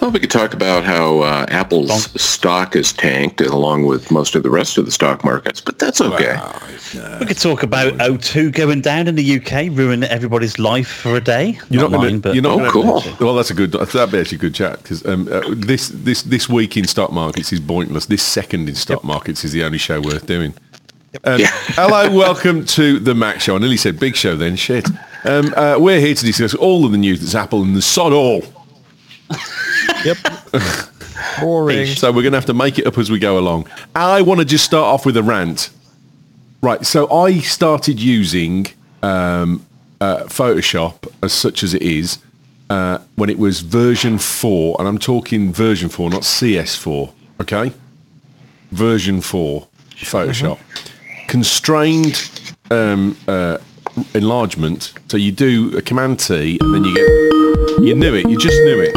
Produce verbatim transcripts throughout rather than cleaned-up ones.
Well, we could talk about how uh, Apple's Don't. stock is tanked along with most of the rest of the stock markets, but that's okay. Wow. No. We could talk about O two going down in the U K, ruining everybody's life for a day. You're not, not gonna, mine, but you're not oh, cool. Well, that's a good. That'd be actually a good chat because um, uh, this this this week in stock markets is pointless. This second in stock yep. markets is the only show worth doing. Yep. Um, yeah. Hello, welcome to the Mac Show. I nearly said big show then. Shit. Um, uh, we're here to discuss all of the news that's Apple and the sod all. Yep. Boring. So we're going to have to make it up as we go along. I want to just start off with a rant. Right, so I started using um, uh, Photoshop, as such as it is, uh, when it was version four, and I'm talking version four, not C S four, okay? Version four, Photoshop. Mm-hmm. Constrained um, uh, enlargement, so you do a Command T, and then you get... You knew it, you just knew it.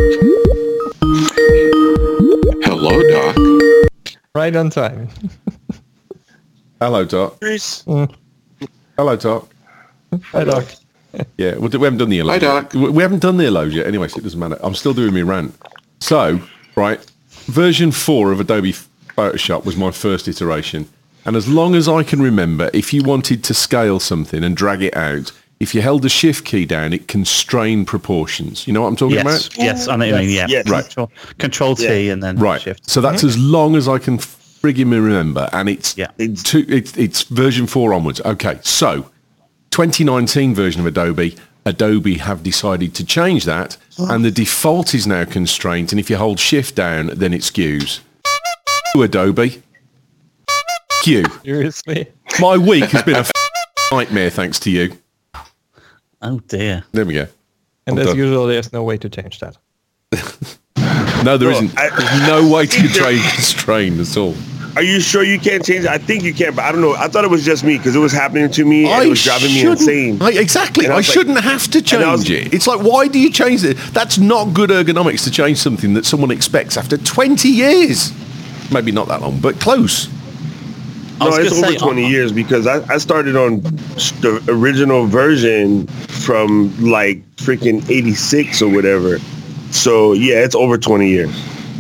Hello, Doc. Right on time. Hello, Doc. Mm. Hello, Doc. Hi, Doc. Yeah, we haven't done the hellos. Hi, Doc. We haven't done the hellos yet. Anyway, so it doesn't matter. I'm still doing my rant. So, right, version four of Adobe Photoshop was my first iteration. And as long as I can remember, if you wanted to scale something and drag it out, if you held the shift key down, it constrained proportions. You know what I'm talking yes. about? Yes, I know what you mean, yeah. Yes. Right. Control, control T yeah. and then right. shift. So that's mm-hmm. as long as I can frigging remember. And it's, yeah. it's, two, it's, it's version four onwards. Okay, so twenty nineteen version of Adobe, Adobe have decided to change that. Oh. And the default is now constrained. And if you hold shift down, then it skews. Adobe. Q. Seriously? My week has been a nightmare thanks to you. Oh dear. There we go. And I'm as done. usual, there's no way to change that. No, there No, isn't. I- There's no way to change constrain at all. Are you sure you can't change it? I think you can, but I don't know. I thought it was just me because it was happening to me and I it was driving me shouldn't- insane. I, exactly. And I I, was like- shouldn't have to and I was- change it. It's like, why do you change it? That's not good ergonomics to change something that someone expects after twenty years. Maybe not that long, but close. No, was it's gonna over say, twenty uh, years because I, I started on the original version from like freaking eighty-six or whatever. So yeah, it's over twenty years.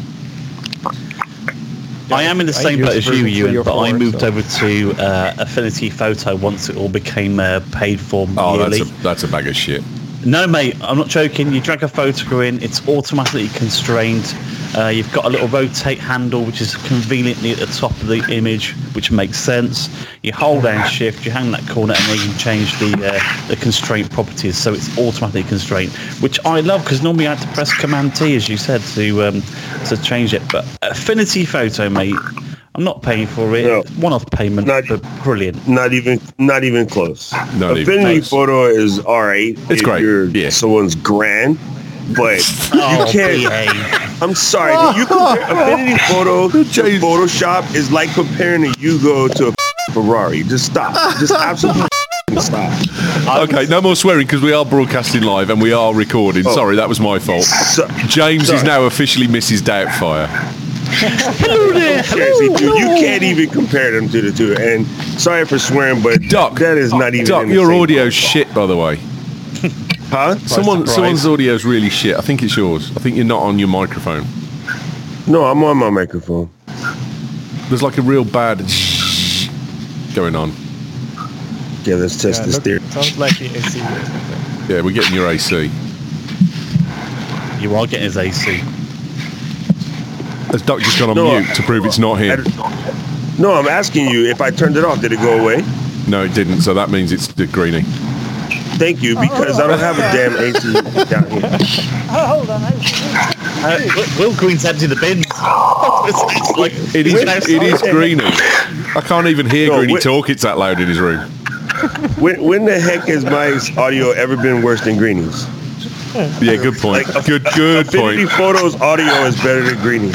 I am in the I same boat used as you, version three Ewan, or but I four, moved so- over to uh, Affinity Photo once it all became uh, paid for Oh, yearly. that's a, that's a bag of shit. No, mate, I'm not joking. You drag a photo in, it's automatically constrained. Uh, you've got a little rotate handle, which is conveniently at the top of the image, which makes sense. You hold down shift, you hang that corner, and then you can change the uh, the constraint properties, so it's automatically constrained, which I love because normally I had to press Command T, as you said, to um, to change it. But Affinity Photo, mate, I'm not paying for it. No. One-off payment, Not- but brilliant. Not even not even close. Not even Affinity close. Photo is all right. It's if great, You're yeah. someone's grand, but Oh, you can't. behave. I'm sorry. You compare Affinity Photo to Photoshop is like comparing a Yugo to a Ferrari. Just stop. Just absolutely stop. Okay, no more swearing because we are broadcasting live and we are recording. Oh. Sorry, that was my fault. So, James sorry. is now officially Missus Doubtfire. Hello there. Seriously, dude, you can't even compare them to the two. And sorry for swearing, but Doc, that is not even. Doc, in the your same audio's ballpark. shit, by the way. Huh? Someone, surprise. someone's audio's really shit. I think it's yours. I think you're not on your microphone. No, I'm on my microphone. There's like a real bad shh going on. Yeah, let's test Yeah, this look, theory. sounds like the A C or something. Yeah, we're getting your A C. You are getting his A C. Has Doc just gone on No, mute to prove it's not him? No, I'm asking you if I turned it off, did it go away? No, it didn't. So that means it's the Greenie. Thank you, because I don't have a damn A C down here. Oh, hold on. Uh, Will- Will Green's empty the bins. It's like It is. it's It is outside. Greenie. I can't even hear No, Greenie wait- talk. It's that loud in his room. When, when the heck has my audio ever been worse than Greenie's? Yeah, good point. Like, Good, good Affinity point. Photo's audio is better than Greenie's.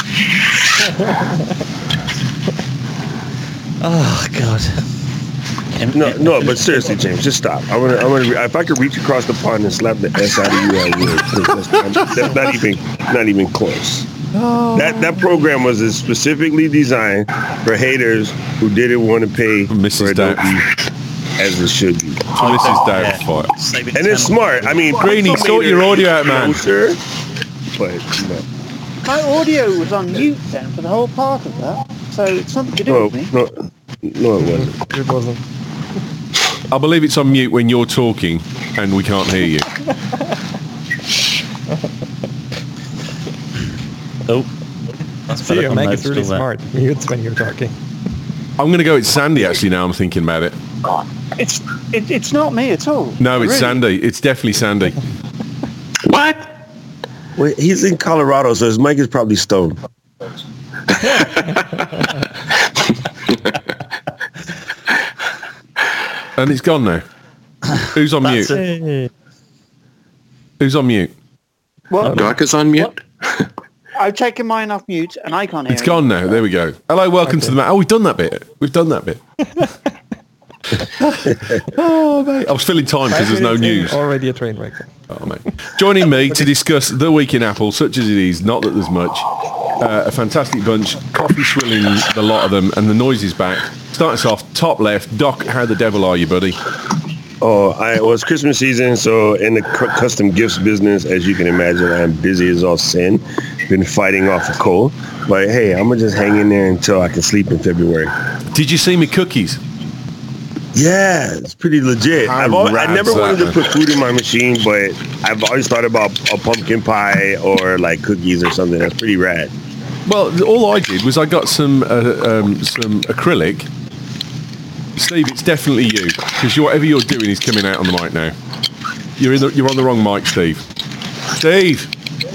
Oh God. No, no, but seriously, James, just stop. I want to. I want to. If I could reach across the pond and slap the S out of you, I would. 'cause That's, not- that's not even, not even close. That that program was specifically designed for haters who didn't want to pay Missus for Adobe Doubt. as it should be. So this is Doubtfire. Save it And it's ten. smart. I mean, Greenie, put some sort your haters audio out, man. closer, But no. my audio was on mute then for the whole part of that, so it's something to do No, with me. no, no, it wasn't. It wasn't. I believe it's on mute when you're talking and we can't hear you. Oh, that's See, better. your Mac No, is really still there. smart. Mutes when you're talking. I'm going to go with Sandy, actually, now I'm thinking about it. It's it, it's not me at all. No, it's Really. Sandy. It's definitely Sandy. What? Wait, he's in Colorado, so his mic is probably stoned. And it's gone now. Who's on mute? That's it. Hey. Who's on mute? Well, Doc is on mute? I've taken mine off mute and I can't hear It's it. gone now. There we go. Hello, welcome to the ma- Oh, we've done that bit. We've done that bit. Oh, mate. I was filling time because there's no Five minutes in, news. Already a train wreck. Oh, mate. Joining me to discuss the week in Apple, such as it is, not that there's much, uh, a fantastic bunch, coffee swilling the lot of them, and the noise is back. Start us off, top left. Doc, how the devil are you, buddy? Oh, I, well, it's Christmas season, so in the cu- custom gifts business, as you can imagine, I'm busy as all sin. Been fighting off a cold. But hey, I'm going to just hang in there until I can sleep in February. Did you see me cookies? Yeah, it's pretty legit. How I've always, I rad's never that, wanted to man? put food in my machine, but I've always thought about a pumpkin pie or like cookies or something. That's pretty rad. Well, all I did was I got some uh, um, some acrylic. Steve, it's definitely you because whatever you're doing is coming out on the mic now. You're in the, you're on the wrong mic, Steve. Steve,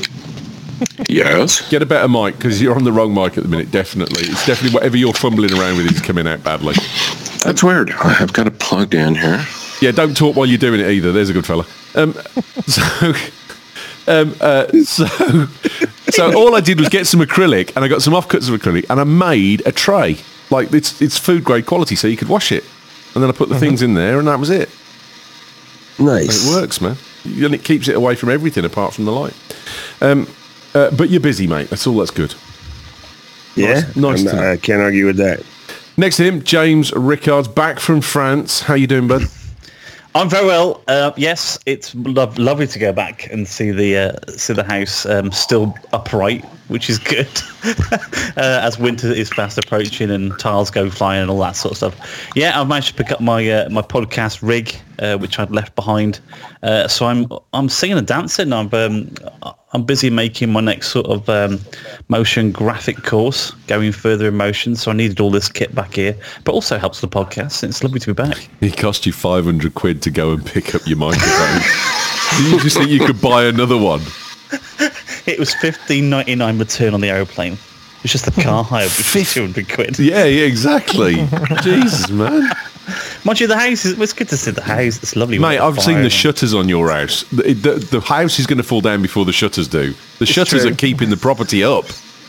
Yes. get a better mic because you're on the wrong mic at the minute. Definitely, it's definitely whatever you're fumbling around with is coming out badly. That's weird. I've got it plugged in here. Yeah, don't talk while you're doing it either. There's a good fella. Um, so, um, uh, so, so all I did was get some acrylic, and I got some offcuts of acrylic, and I made a tray. Like it's it's food grade quality, so you could wash it, and then I put the things in there, and that was it. Nice. And it works, man, and it keeps it away from everything apart from the light. Um, uh, but you're busy, mate. That's all. That's good. Yeah, Nice- nice I'm to not- know. I can't argue with that. Next to him, James Rickards, back from France. How you doing, bud? I'm very well. Uh, yes, it's lo- lovely to go back and see the uh, see the house um, still upright, which is good. uh, as winter is fast approaching and tiles go flying and all that sort of stuff. Yeah, I've managed to pick up my uh, my podcast rig, uh, which I'd left behind. Uh, so I'm I'm singing and dancing. I'm um, I'm busy making my next sort of um, motion graphic course, going further in motion. So I needed all this kit back here, but also helps the podcast. It's lovely to be back. It cost you five hundred quid to go and pick up your microphone. Did you just think you could buy another one? It was fifteen ninety nine return on the aeroplane. It's just the car hire, which is two hundred quid. Yeah, yeah, exactly. Jesus, man. Mind you, the house is, it's good to see the house. It's lovely. with Mate, the I've seen fire the and- shutters on your house. The, the, the house is going to fall down before the shutters do. The shutters true. are keeping the property up.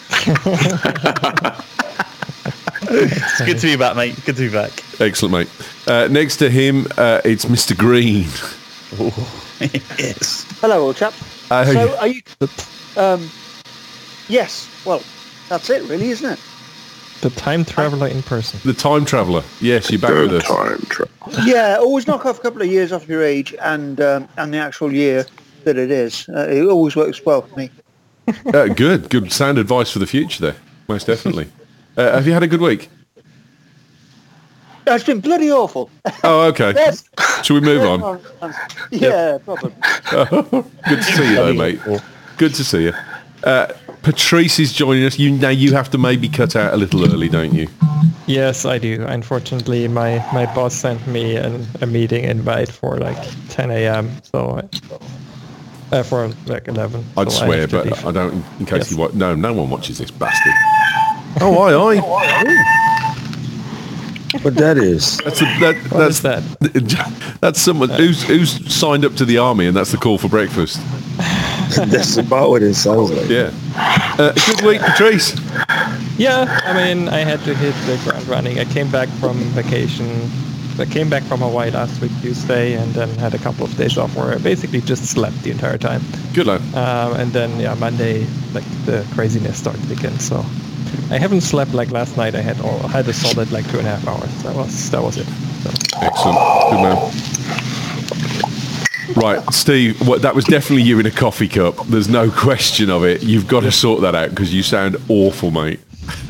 It's good to be back, mate. Good to be back. Excellent, mate. Uh, next to him, uh, it's Mister Green. Yes. Hello, old chap. Uh, So are you? Um, yes. Well, that's it, really, isn't it? The time traveler in person. The time traveller. Yes, you're back with Good us. time travel. Yeah. Always knock off a couple of years off your age and um, and the actual year that it is. Uh, it always works well for me. Uh, good, good sound advice for the future there. Most definitely. Uh, have you had a good week? It's been bloody awful. Oh, okay. Yes. Shall we move on? Yeah, probably. Good to see you, though, mate. Good to see you. Uh, Patrice is joining us. You now you have to maybe cut out a little early, don't you? Yes, I do. Unfortunately, my, my boss sent me an, a meeting invite for like ten a.m. So I, uh, for like eleven. I'd so I swear, have to but leave. I don't. In case Yes. you watch, no, no one watches this bastard. Oh, aye, aye. What that is? That's a, that, What that's is that? That's someone who's who's signed up to the army, and that's the call for breakfast. That's about what it sounds like. Yeah. Uh, good week, Patrice. Yeah, I mean, I had to hit the ground running. I came back from vacation. I came back from Hawaii last week, Tuesday, and then had a couple of days off where I basically just slept the entire time. Good lad. Um, and then, yeah, Monday, like, the craziness started again. So I haven't slept like last night. I had all, I had a solid, like, two and a half hours. That was that was it. So, Excellent. Good man. Right, Steve, what, that was definitely you in a coffee cup. There's no question of it. You've got to sort that out because you sound awful, mate.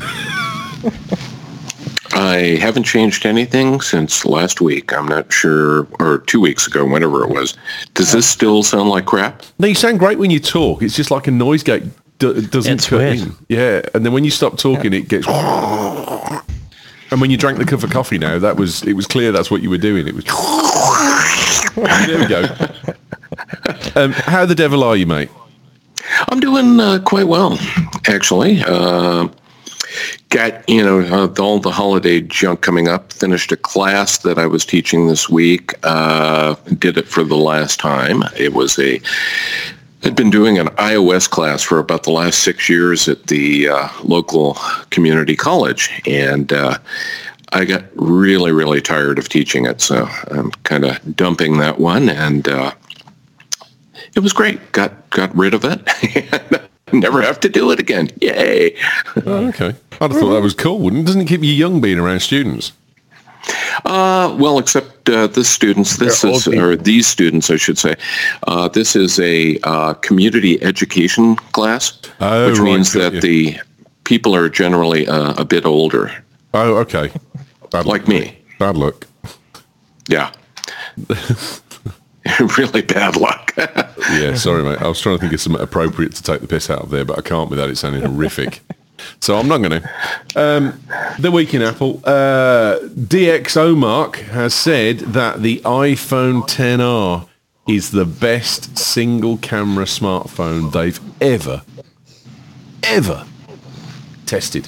I haven't changed anything since last week. I'm not sure, or two weeks ago, whenever it was. Does this still sound like crap? No, you sound great when you talk. It's just like a noise gate. D- it doesn't It's cut weird. in. Yeah, and then when you stop talking, it gets... And when you drank the cup of coffee now, that was it was clear that's what you were doing. It was... There we go. Um, how the devil are you, mate? I'm doing uh, quite well, actually. Uh, got, you know, uh, all the holiday junk coming up. Finished a class that I was teaching this week. Uh, did it for the last time. It was a... I'd been doing an iOS class for about the last six years at the uh, local community college, and uh, I got really, really tired of teaching it, so I'm kind of dumping that one, and uh, it was great. Got got rid of it. Never have to do it again. Yay! Oh, okay. I'd have thought that was cool. Doesn't it keep you young being around students? Uh, well, except uh, the students, this They're is, old people. or these students, I should say, uh, this is a uh, community education class, Oh, which right, means got that you. the people are generally uh, a bit older, Oh, okay. Bad like luck. me. Bad luck. Yeah. Really bad luck. Yeah, sorry, mate. I was trying to think of something appropriate to take the piss out of there, but I can't without it sounding horrific. So I'm not going to. Um, the week in Apple, uh, D X O Mark has said that the iPhone X R is the best single camera smartphone they've ever, ever tested.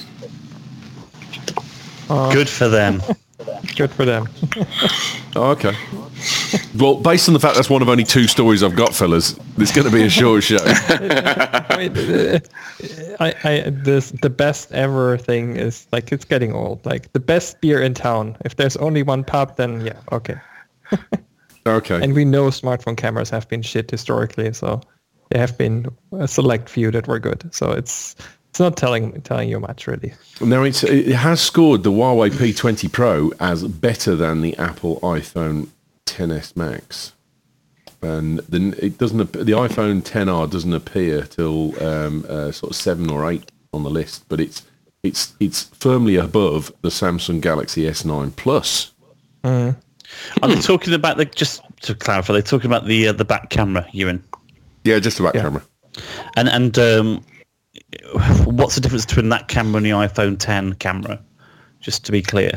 Good for them. Good for them. Oh, okay. Well, based on the fact that's one of only two stories I've got, fellas, it's going to be a short show. I, mean, uh, I, I, this the best ever thing is like it's getting old. Like the best beer in town. If there's only one pub, then yeah, okay. Okay. And we know smartphone cameras have been shit historically, so there have been a select few that were good. So it's it's not telling telling you much really. Now, it's, it has scored the Huawei P twenty Pro as better than the Apple iPhone X S Max. And then it doesn't. ap- The iPhone X R doesn't appear till um, uh, sort of seven or eight on the list, but it's it's it's firmly above the Samsung Galaxy S nine Plus. Are they talking about the, just to clarify, they're talking about the uh, the back camera, Ewan? Yeah, just the back Yeah. camera. And and um, what's the difference between that camera and the iPhone X camera? Just to be clear.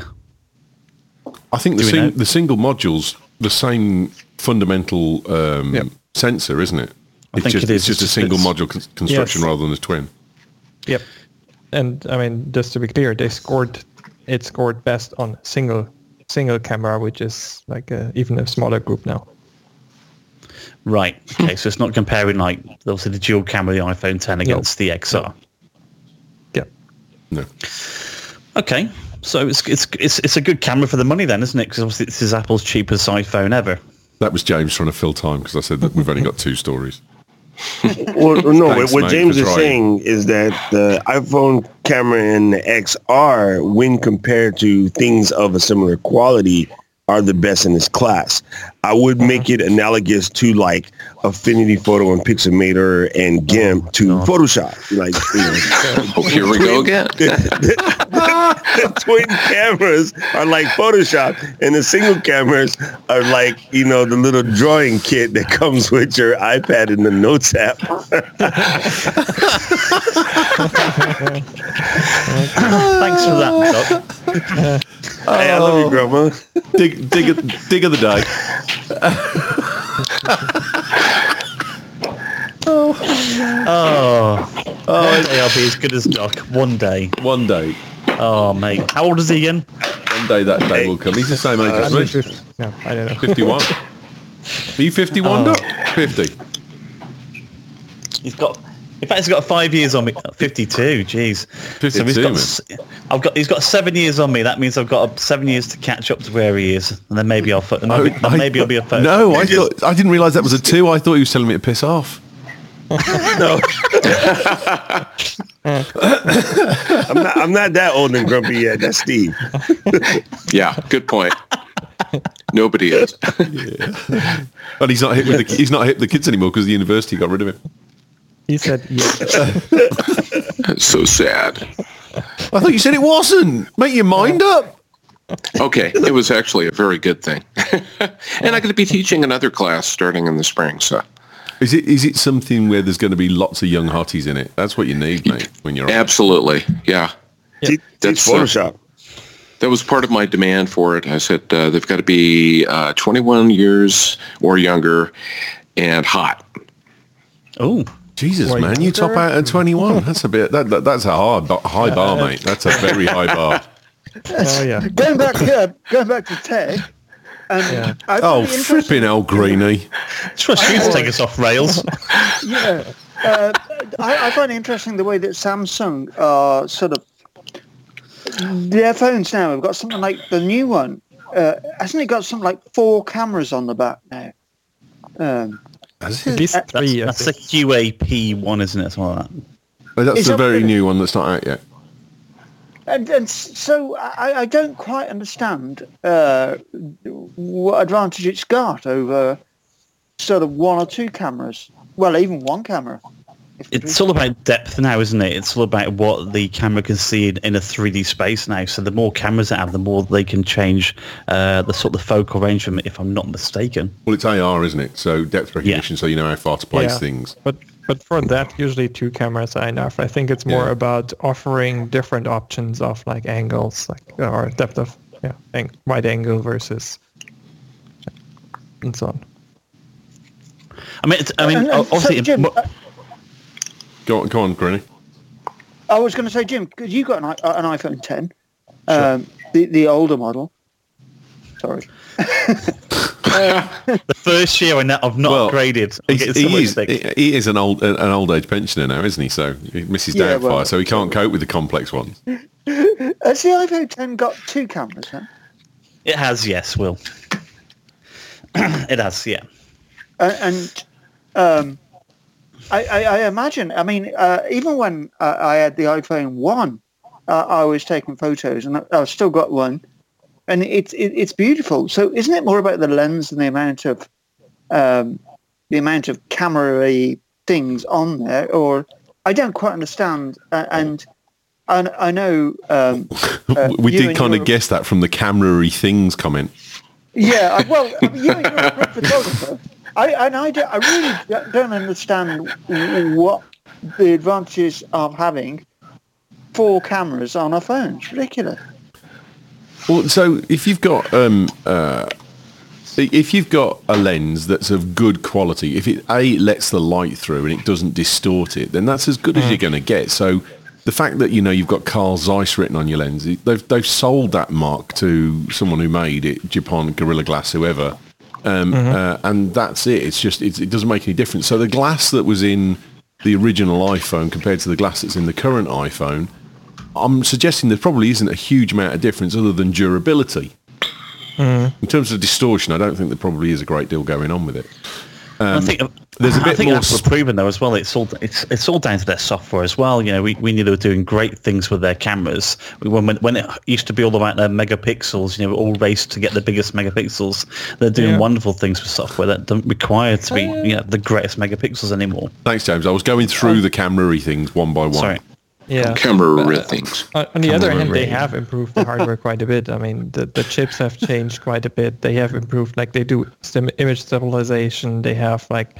I think the Do we know? sing, the single module's the same fundamental um, Yep. sensor, isn't it? I It's think just, it is. It's just a It's- single it's- module con- construction Yes. rather than a twin. Yep. And I mean, just to be clear, they scored it scored best on single single camera, which is like a, even a smaller group now. Right. Okay. So it's not comparing like obviously the dual camera, the iPhone X against the X R. Yep. No. Okay. So it's it's it's it's a good camera for the money then, isn't it? Because obviously this is Apple's cheapest iPhone ever. That was James trying to fill time because I said that we've only got two stories. Well, no, Thanks, what mate, James for is trying. saying is that the iPhone camera and the X R, when compared to things of a similar quality, are the best in its class. I would make it analogous to like Affinity Photo and Pixelmator and GIMP to Photoshop. Like, you know, Oh, here we go again. the twin cameras are like Photoshop, and the single cameras are like, you know, the little drawing kit that comes with your iPad and the Notes app. Thanks for that, Doc. Hey, I love you, Grandma. Dig, dig, of- dig of the day. Oh, one day I'll be as good as Doc. One day. One day, Oh, mate. How old is he again? one day that day will come. He's the same age as I'm me. just- no, I don't know. fifty-one. Are you fifty-one, Doc? fifty. He's got. In fact, he's got five years on me. Fifty-two. Jeez. So he's fifty-two, got. man. s- I've got. He's got seven years on me. That means I've got seven years to catch up to where he is, and then maybe I'll. Maybe, Oh, I- maybe I'll be a photo. No, I thought I didn't realise that was a two. I thought he was telling me to piss off. No. I'm not I'm not that old and grumpy yet. That's Steve. Yeah, good point. Nobody is. Yeah. And he's not hit with the, he's not hit the kids anymore because the university got rid of him. He said yes. That's so sad. I thought you said it wasn't. Make your mind up. Okay, it was actually a very good thing. And I'm going to be teaching another class starting in the spring. So, is it is it something where there's going to be lots of young hotties in it? That's what you need, mate. When you're absolutely, yeah. yeah. That's Photoshop. Uh, that was part of my demand for it. I said uh, they've got to be uh, twenty-one years or younger and hot. Oh. Jesus, Wait, man, you top out at twenty-one. That's a bit. That, that that's a hard, high bar, mate. That's a very high bar. Oh yeah. Going back here, going back to tech. And yeah. Oh, flipping hell, Greenie. Trust you to take us off rails. Yeah, uh, I, I find it interesting the way that Samsung are sort of their phones now have got something like the new one. Uh, hasn't it got something like four cameras on the back now? Um, At least three. That's, that's a Q A P one, isn't it? Something like that. Well, that's Is a that very the, new one that's not out yet. And, and so I, I don't quite understand uh, what advantage it's got over sort of one or two cameras. Well, even one camera. It's all about depth now, isn't it? It's all about what the camera can see in, in a three D space now. So the more cameras they have, the more they can change uh, the sort of focal range from it, if I'm not mistaken. Well, it's A R, isn't it? So depth recognition, yeah. So you know how far to place yeah. things. But but for that, usually two cameras are enough. I think it's more yeah. about offering different options of like angles, like or depth of yeah, ang- wide angle versus and so on. I mean, it's, I mean, and, and obviously. So, Jim, mo- uh, Go on, go on, Greenie. I was going to say, Jim, because you got an, an iPhone ten, um, sure. the the older model. Sorry. The first year I've not well, upgraded. He, he, is, he, he is an old an old age pensioner now, isn't he? So Missus Yeah, Doubtfire, well, so he can't cope with the complex ones. Has the iPhone ten got two cameras then? It has, yes, Will. It has, yeah. Uh, and. Um, I, I, I imagine, I mean, uh, even when uh, I had the iPhone one, uh, I was taking photos, and I, I've still got one, and it's it, it's beautiful. So isn't it more about the lens and the amount of um, the amount of camera-y things on there? Or I don't quite understand, uh, and I, I know... Um, uh, we did kind of guess that from the camera-y things comment. Yeah, well, I mean, you and you're a great photographer. I, and I, do, I really don't understand what the advantages of having four cameras on a phone. It's ridiculous. Well, so if you've got um, uh, if you've got a lens that's of good quality, if it A, lets the light through and it doesn't distort it, then that's as good mm. as you're going to get. So the fact that, you know, you've got Carl Zeiss written on your lens, they've they've sold that mark to someone who made it, Japan, Gorilla Glass, whoever. Um, mm-hmm. uh, and that's it. It's just it's, it doesn't make any difference. So the glass that was in the original iPhone compared to the glass that's in the current iPhone, I'm suggesting there probably isn't a huge amount of difference other than durability. Mm. In terms of distortion, I don't think there probably is a great deal going on with it. Um, I think there's a bit I think more that's proven though as well. It's all it's it's all down to their software as well. You know, we, we knew they were doing great things with their cameras. When when it used to be all about their megapixels, you know, all raced to get the biggest megapixels. They're doing yeah. wonderful things with software that don't require to be you know, the greatest megapixels anymore. Thanks, James. I was going through the camera-y things one by one. Sorry. Yeah, camera things. On the other hand, they have improved the hardware quite a bit. I mean, the, the chips have changed quite a bit. They have improved, like they do sim- image stabilization. They have like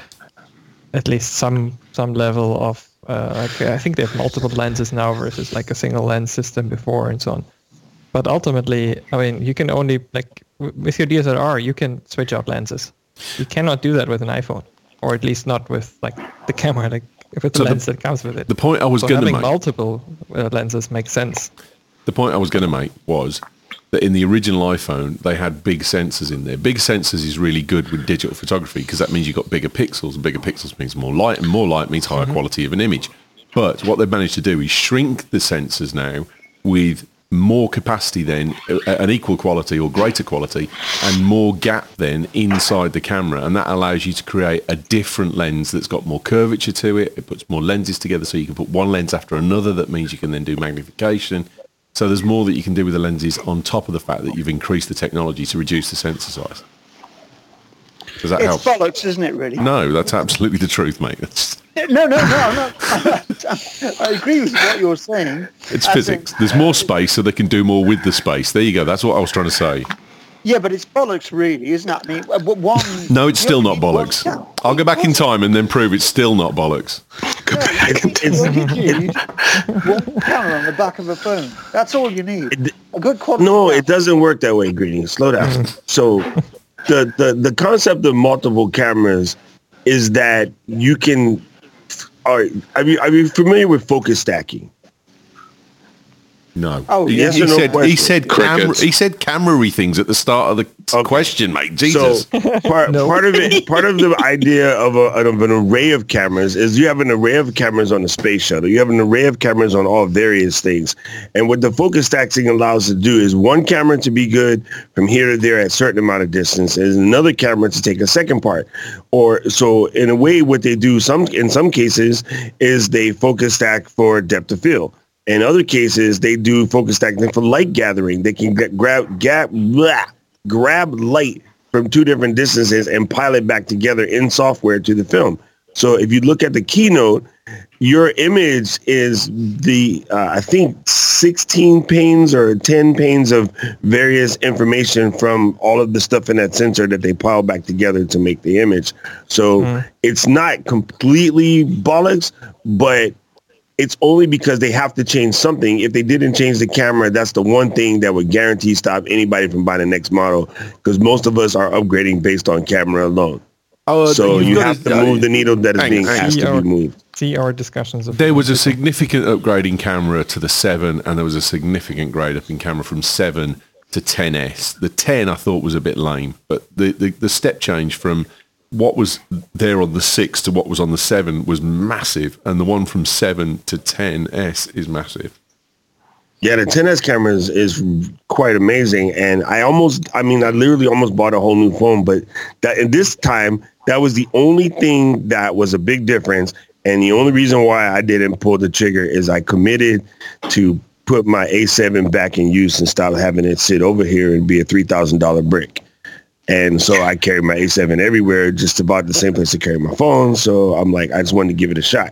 at least some some level of. Uh, like, I think they have multiple lenses now versus like a single lens system before and so on. But ultimately, I mean, you can only like with your D S L R, you can switch out lenses. You cannot do that with an iPhone, or at least not with like the camera. Like. With the so lens the, that comes with it. The point I was so going to make... having multiple uh, lenses makes sense. The point I was going to make was that in the original iPhone, they had big sensors in there. Big sensors is really good with digital photography because that means you've got bigger pixels, and bigger pixels means more light, and more light means higher mm-hmm. quality of an image. But what they've managed to do is shrink the sensors now with more capacity then, an equal quality or greater quality, and more gap then inside the camera, and that allows you to create a different lens that's got more curvature to it. It puts more lenses together, so you can put one lens after another. That means you can then do magnification. So there's more that you can do with the lenses on top of the fact that you've increased the technology to reduce the sensor size. Does that It's help? bollocks, isn't it, really? No, that's absolutely the truth, mate. It's, No, no, no, I'm not. I agree with what you're saying. it's As physics. in- There's more space, so they can do more with the space. There you go. That's what I was trying to say. Yeah, but it's bollocks, really, isn't it? I mean, uh, one. No, it's still you not only need one bollocks. cam. I'll go back in time and then prove it's still not bollocks. You only need one camera on the back of a phone. That's all you need. A good quality. No, camera. it doesn't work that way, Greedy. Slow down. So the, the, the concept of multiple cameras is that you can... All right, are you, are you familiar with focus stacking? No. Oh, he, yes he or no said he question? said camera, Crickets. he said camera-y things at the start of the Okay. question, mate. Jesus. So part, part of it, part of the idea of, a, of an array of cameras is you have an array of cameras on the space shuttle. You have an array of cameras on all various things. And what the focus stacking allows to do is one camera to be good from here to there at a certain amount of distance, and another camera to take a second part. Or so in a way, what they do some in some cases is they focus stack for depth of field. In other cases, they do focus stacking for light gathering. They can get, grab, gap, blah, grab light from two different distances and pile it back together in software to the film. So if you look at the keynote, your image is the, uh, I think, sixteen panes or ten panes of various information from all of the stuff in that sensor that they pile back together to make the image. So mm. it's not completely bollocks, but it's only because they have to change something. If they didn't change the camera, that's the one thing that would guarantee stop anybody from buying the next model, because most of us are upgrading based on camera alone. Oh, so you have to, to move the needle that is hang, being hang, asked to be moved. See our discussions. There was a significant upgrade in camera to the seven, and there was a significant grade up in camera from seven to ten S. The ten I thought was a bit lame, but the, the, the step change from what was there on the six to what was on the seven was massive, and the one from seven to ten S is massive. Yeah, the ten S camera is, is quite amazing, and I almost, I mean, I literally almost bought a whole new phone, but that in this time, that was the only thing that was a big difference, and the only reason why I didn't pull the trigger is I committed to put my A seven back in use and stop having it sit over here and be a three thousand dollars brick. And so I carry my A seven everywhere, just about the same place to carry my phone. So I'm like, I just wanted to give it a shot.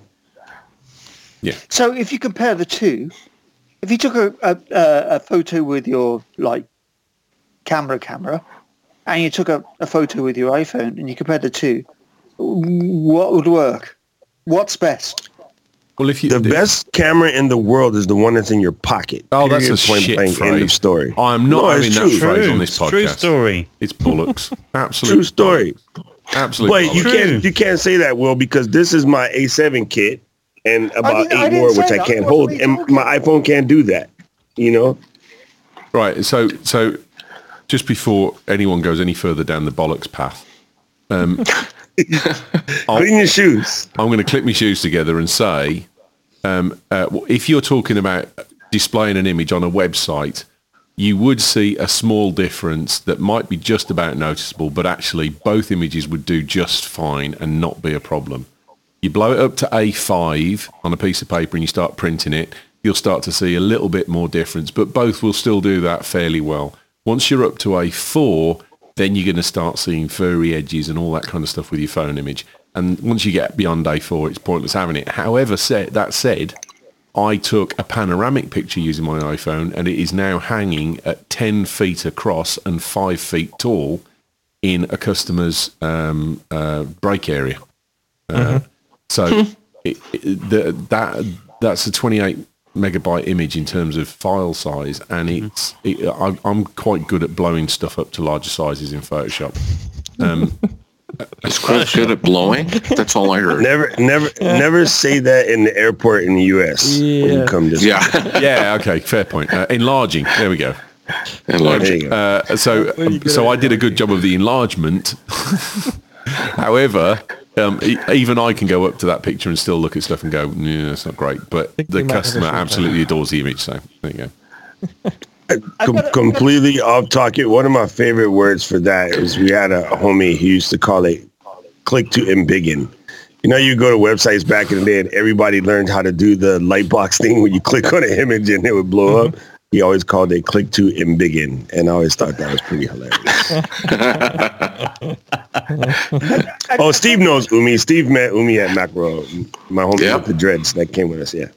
Yeah. So if you compare the two, if you took a, a, a photo with your like camera camera, and you took a, a photo with your iPhone, and you compared the two, what would work? What's best? Well, if you the if, best camera in the world is the one that's in your pocket. Oh, that's a point shit blank, phrase. End of story. I'm not no, having that true. phrase True. on this podcast. True story. It's bollocks. Absolute True story. Bollocks. Absolute. But bollocks. you can't you can't say that, Will, because this is my A seven kit and about didn't- I eight didn't more, say which I that. can't What hold, are we and talking my iPhone can't do that. You know. Right. So so just before anyone goes any further down the bollocks path, um, Clean your shoes. I'm going to clip my shoes together and say, um, uh, if you're talking about displaying an image on a website, you would see a small difference that might be just about noticeable, but actually both images would do just fine and not be a problem. You blow it up to A five on a piece of paper and you start printing it, you'll start to see a little bit more difference, but both will still do that fairly well. Once you're up to A four, then you're going to start seeing furry edges and all that kind of stuff with your phone image. And once you get beyond A four, it's pointless having it. However, said, that said, I took a panoramic picture using my iPhone, and it is now hanging at ten feet across and five feet tall in a customer's um, uh, brake area. Uh, mm-hmm. So it, it, the, that that's a twenty-eight megabyte image in terms of file size, and it's it, I, I'm quite good at blowing stuff up to larger sizes in Photoshop. Um, Is Chris good at blowing? That's all I heard. Never, never, never say that in the airport in the U S Yeah. when you come this way. Yeah. yeah, okay, fair point. Uh, enlarging, there we go. Enlarging. Uh, so, so I did a good job of the enlargement. However, um, e- even I can go up to that picture and still look at stuff and go, yeah, it's not great. But the customer absolutely adores the image. So there you go. Com- completely off topic. One of my favorite words for that is we had a homie who used to call it click to embiggen. You know, you go to websites back in the day and everybody learned how to do the light box thing where you click on an image and it would blow up. he always called it click to embiggen, and I always thought that was pretty hilarious. Oh, Steve knows Umi. Steve met Umi at Macro, my homie Yep. with the dreads that came with us. Yeah.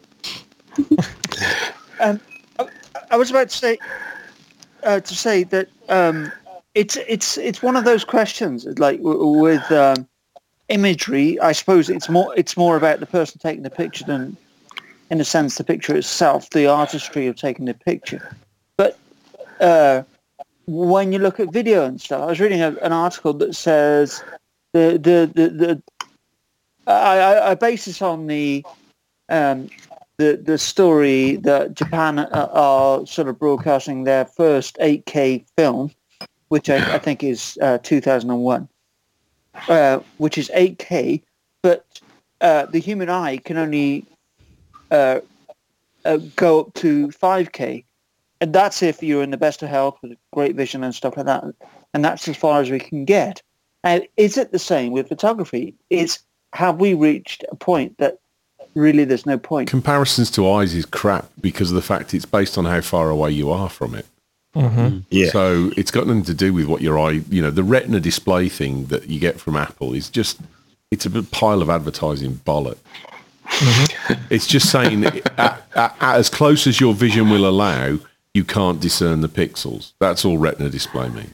Um, I, I was about to say uh, to say that um, it's it's it's one of those questions like w- with um, imagery. I suppose it's more it's more about the person taking the picture than, in a sense, the picture itself, the artistry of taking the picture. But uh, when you look at video and stuff, I was reading a, an article that says the the the, the I, I, I base this on the um, the the story that Japan are, are sort of broadcasting their first eight K film, which I, I think is uh, two thousand one, uh, which is eight K, but uh, the human eye can only uh, uh, go up to five K, and that's if you're in the best of health with great vision and stuff like that, and that's as far as we can get. And is it the same with photography? Is have we reached a point that really there's no point? Comparisons to eyes is crap because of the fact it's based on how far away you are from it. Mm-hmm. Yeah. So it's got nothing to do with what your eye, you know, the retina display thing that you get from Apple is just, it's a big pile of advertising bollock. Mm-hmm. It's just saying at, at, at as close as your vision will allow, you can't discern the pixels. That's all retina display means.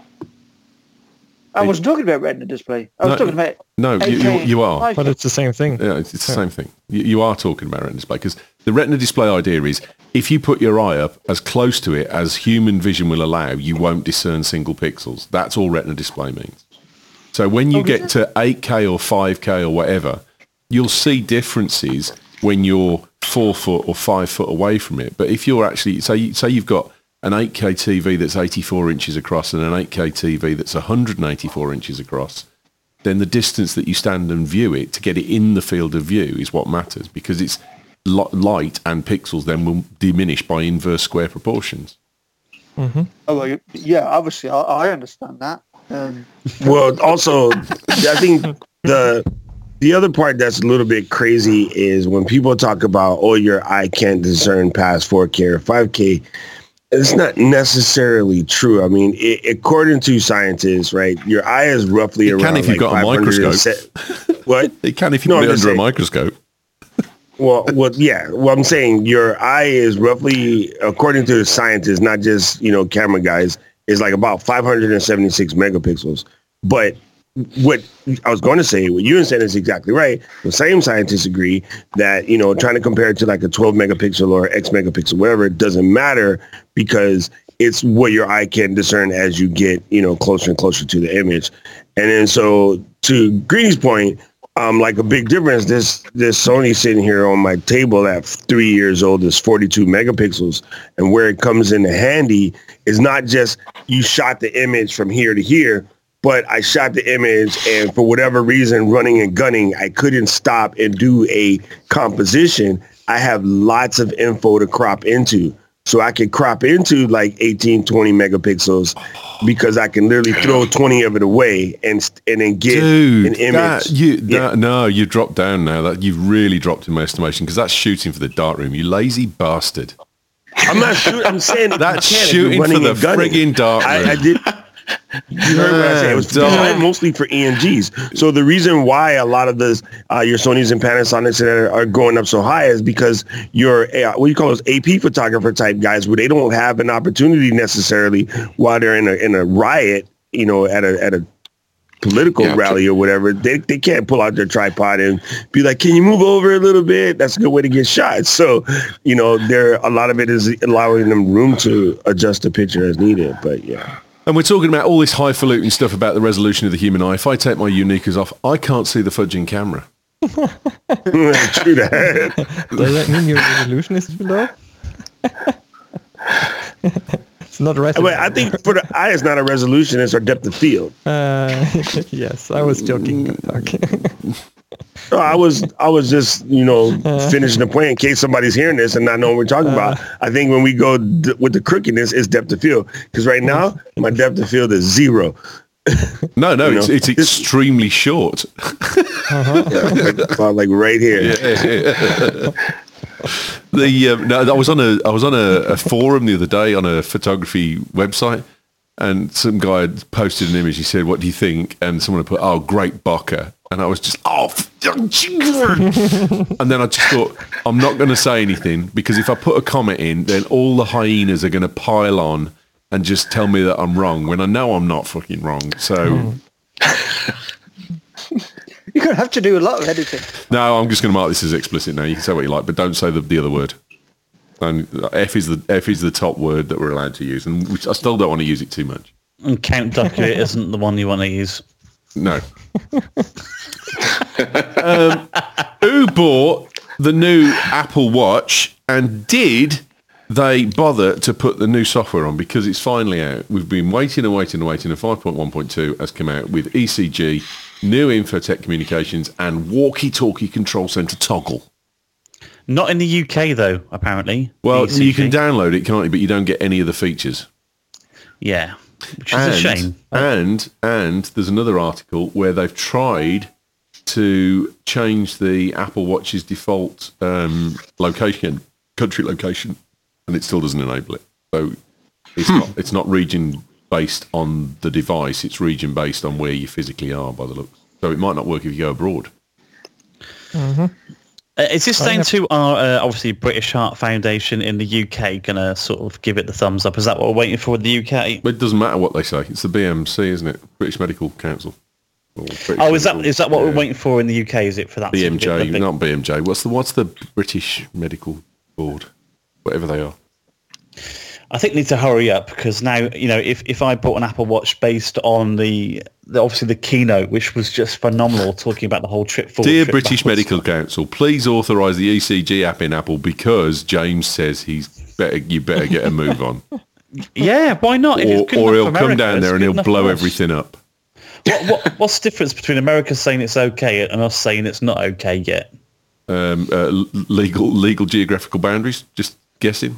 I wasn't talking about retina display. I was No, talking about No, you, eight you, K, you are. five K. But it's the same thing. Yeah, it's, it's the same thing. You, you are talking about retina display because the retina display idea is if you put your eye up as close to it as human vision will allow, you won't discern single pixels. That's all retina display means. So when you Oh, get is to eight K or five K or whatever, you'll see differences when you're four foot or five foot away from it. But if you're actually, say, say you've got an eight K T V that's eighty-four inches across and an eight K T V that's one hundred eighty-four inches across, then the distance that you stand and view it to get it in the field of view is what matters because it's li- light and pixels then will diminish by inverse square proportions. Oh, well, yeah, obviously, I, I understand that. Um, Well, also, I think the the other part that's a little bit crazy is when people talk about, oh, your eye can't discern past four K or five K. It's not necessarily true. I mean, it, according to scientists, right, your eye is roughly It around can if you've like got a five hundred microscope. se- What? It can if you No, put I'm it just under a saying- microscope. Well, well, yeah. Well, I'm saying your eye is roughly, according to the scientists, not just, you know, camera guys, is like about five hundred seventy-six megapixels. But what I was going to say, what you said is exactly right. The same scientists agree that, you know, trying to compare it to like a twelve megapixel or X megapixel, whatever, it doesn't matter because it's what your eye can discern as you get, you know, closer and closer to the image. And then so to Greeny's point, um, like a big difference, this this Sony sitting here on my table at three years old is forty-two megapixels. And where it comes into handy is not just you shot the image from here to here, but I shot the image and for whatever reason, running and gunning, I couldn't stop and do a composition. I have lots of info to crop into. So I can crop into like eighteen, twenty megapixels because I can literally throw twenty of it away and and then get Dude, an image. that, you, Yeah. that, no, you dropped down now. That you've really dropped in my estimation because that's shooting for the darkroom. You lazy bastard. I'm not shooting. I'm saying if That's you can, if you're shooting for running the and gunning. friggin' dark I, room. I did. You heard what I said. It was Dog. designed mostly for E N Gs. So the reason why a lot of this, uh, your Sonys and Panasonics are, are going up so high is because your, uh, what do you call those A P photographer type guys, where they don't have an opportunity necessarily while they're in a in a riot, you know, at a at a political Yeah, rally or whatever. They they can't pull out their tripod and be like, "Can you move over a little bit?" That's a good way to get shot. So, you know, there a lot of it is allowing them room to adjust the picture as needed. But yeah. And we're talking about all this highfalutin stuff about the resolution of the human eye. If I take my Unicas off, I can't see the fudging camera. True that. Does that mean your resolution is too low? It's not resolution. Wait, I think for the eye, it's not a resolution; it's our depth of field. Uh, yes, I was joking. Okay. So I was, I was just, you know, finishing the point in case somebody's hearing this and not knowing what we're talking about. I think when we go d- with the crookedness, it's depth of field. Because right now, my depth of field is zero. No, no, You it's, know, it's extremely short. Yeah, like, about like right here. The um, no, I was on a I was on a, a forum the other day on a photography website, and some guy had posted an image. He said, "What do you think?" And someone had put, "Oh, great bokeh," and I was just, "Oh," and then I just thought, I'm not going to say anything because if I put a comment in, then all the hyenas are going to pile on and just tell me that I'm wrong when I know I'm not fucking wrong. So. You're going to have to do a lot of editing. No, I'm just going to mark this as explicit now. You can say what you like, but don't say the, the other word. And F is the F is the top word that we're allowed to use, and which I still don't want to use it too much. And Count Duckula isn't the one you want to use. No. um, who bought the new Apple Watch, and did they bother to put the new software on? Because it's finally out. We've been waiting and waiting and waiting, and five point one point two has come out with E C G, new Infotech communications, and walkie-talkie control center toggle. Not in the U K, though, apparently. Well, E C G. you can download it, can't you? But you don't get any of the features. Yeah, which is and, a shame. And, and there's another article where they've tried to change the Apple Watch's default um, location, country location, and it still doesn't enable it. So it's hmm. not it's not region based on the device; it's region based on where you physically are, by the looks. So it might not work if you go abroad. Mm-hmm. Uh, is this down to our uh, obviously British Heart Foundation in the U K going to sort of give it the thumbs up? Is that what we're waiting for in the U K? But it doesn't matter what they say. It's the B M C, isn't it? British Medical Council. British oh, is that Medical, is that what yeah. we're waiting for in the U K? Is it for that? B M J, sort of big, not B M J. What's the what's the British Medical Board? Whatever they are. I think they need to hurry up because now, you know, if, if I bought an Apple Watch based on the, the obviously the keynote, which was just phenomenal, talking about the whole trip forward. Dear trip British backwards. Medical Council, please authorise the E C G app in Apple because James says he's better. You better get a move on. Yeah, why not? If or it's good or enough he'll for come America, down there it's and good he'll enough blow for us. everything up. What, what what's the difference between America saying it's okay and us saying it's not okay yet? Um, uh, legal legal geographical boundaries. Just guessing.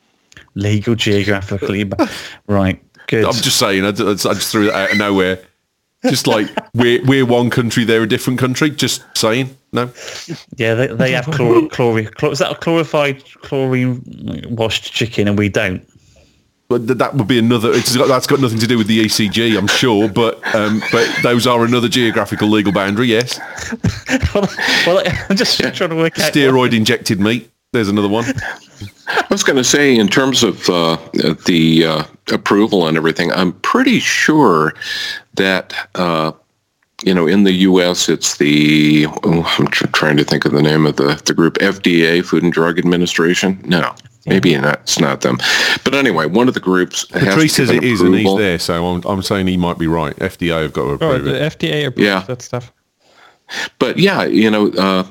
Legal geographically, right? Good. I'm just saying. I, I just threw that out of nowhere. Just like we're we're one country, they're a different country. Just saying. No. Yeah, they they have chlor chlorine. Chlor, is that a glorified chlorine washed chicken, and we don't? But th- that would be another. It's got, that's got nothing to do with the E C G, I'm sure. But um, but those are another geographical legal boundary. Yes. well, well, I'm just yeah. trying to work out. Steroid injected meat. There's another one. I was going to say, in terms of uh, the uh, approval and everything, I'm pretty sure that, uh, you know, in the U S it's the, oh, I'm tr- trying to think of the name of the, the group, F D A, Food and Drug Administration. No, maybe not, it's not them. But anyway, one of the groups has Patrice says it is, and he's approval. there, so I'm, I'm saying he might be right. F D A have got to approve Oh, it. the F D A approves Yeah. that stuff. But yeah, you know, uh,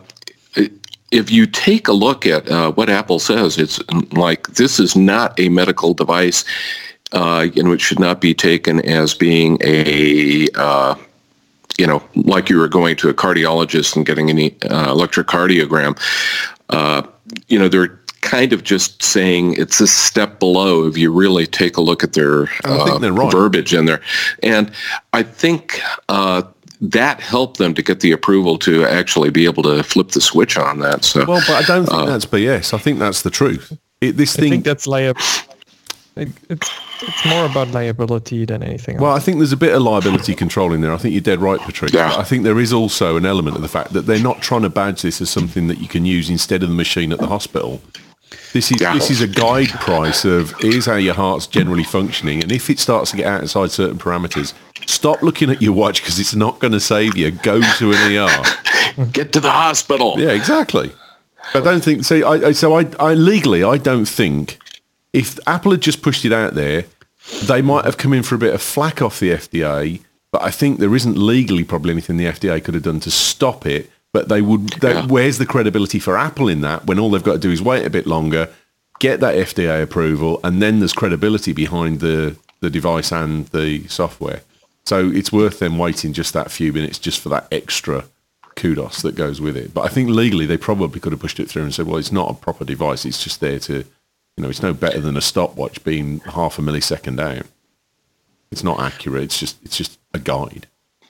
if you take a look at uh, what Apple says, it's like this is not a medical device, uh, you know, it should not be taken as being a, uh, you know, like you were going to a cardiologist and getting an uh, electrocardiogram. Uh, you know, they're kind of just saying it's a step below if you really take a look at their I think uh, they're right. verbiage in there. And I think uh, that helped them to get the approval to actually be able to flip the switch on that. So, Well, but I don't think uh, that's B S. I think that's the truth. It, this I thing. think that's liab. It, it's it's more about liability than anything else. Well, I think there's a bit of liability control in there. I think you're dead right, Patrice. Yeah. But I think there is also an element of the fact that they're not trying to badge this as something that you can use instead of the machine at the hospital. This is Yeah. this is a guide price of here's how your heart's generally functioning, and if it starts to get outside certain parameters, stop looking at your watch because it's not going to save you. Go to an E R. get to the hospital. Yeah, exactly. I don't think. See, I, I so I, I legally, I don't think if Apple had just pushed it out there, they might have come in for a bit of flack off the F D A. But I think there isn't legally probably anything the F D A could have done to stop it. But they would. They, Yeah. Where's the credibility for Apple in that when all they've got to do is wait a bit longer, get that F D A approval, and then there's credibility behind the the device and the software. So it's worth them waiting just that few minutes just for that extra kudos that goes with it. But I think legally they probably could have pushed it through and said, well, it's not a proper device. It's just there to, you know, it's no better than a stopwatch being half a millisecond out. It's not accurate. It's just it's just a guide.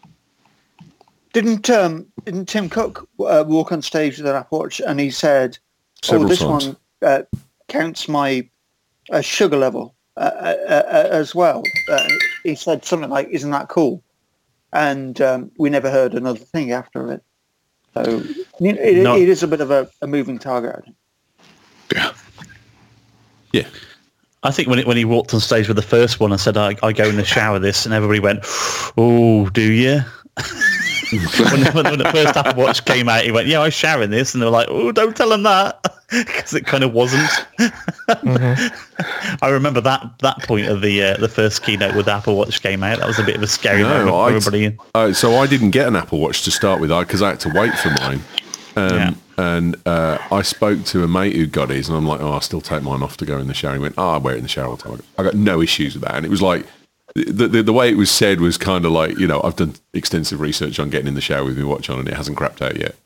Didn't um, didn't Tim Cook uh, walk on stage with an Apple Watch and he said, Several "Oh, this times. one, uh, counts my uh, sugar level uh, uh, uh, as well. Uh, he said something like, "Isn't that cool?" And um, we never heard another thing after it. So it, it, No. it is a bit of a, a moving target, I think. Yeah. Yeah. I think when it, when he walked on stage with the first one and said, I, I go in the shower this, and everybody went, oh, do you? when, when, when the first Apple Watch came out, he went, yeah, I shower in this. And they were like, oh, don't tell them that. Because it kind of wasn't. Mm-hmm. I remember that that point of the uh, the first keynote with the Apple Watch came out. That was a bit of a scary moment No, for I, everybody. uh, so I didn't get an Apple Watch to start with because I had to wait for mine. Um, Yeah. And uh, I spoke to a mate who got his, and I'm like, oh, I'll still take mine off to go in the shower. He went, oh, I wear it in the shower all the time. I got no issues with that. And it was like, the, the, the way it was said was kind of like, you know, I've done extensive research on getting in the shower with my watch on, and it hasn't crapped out yet.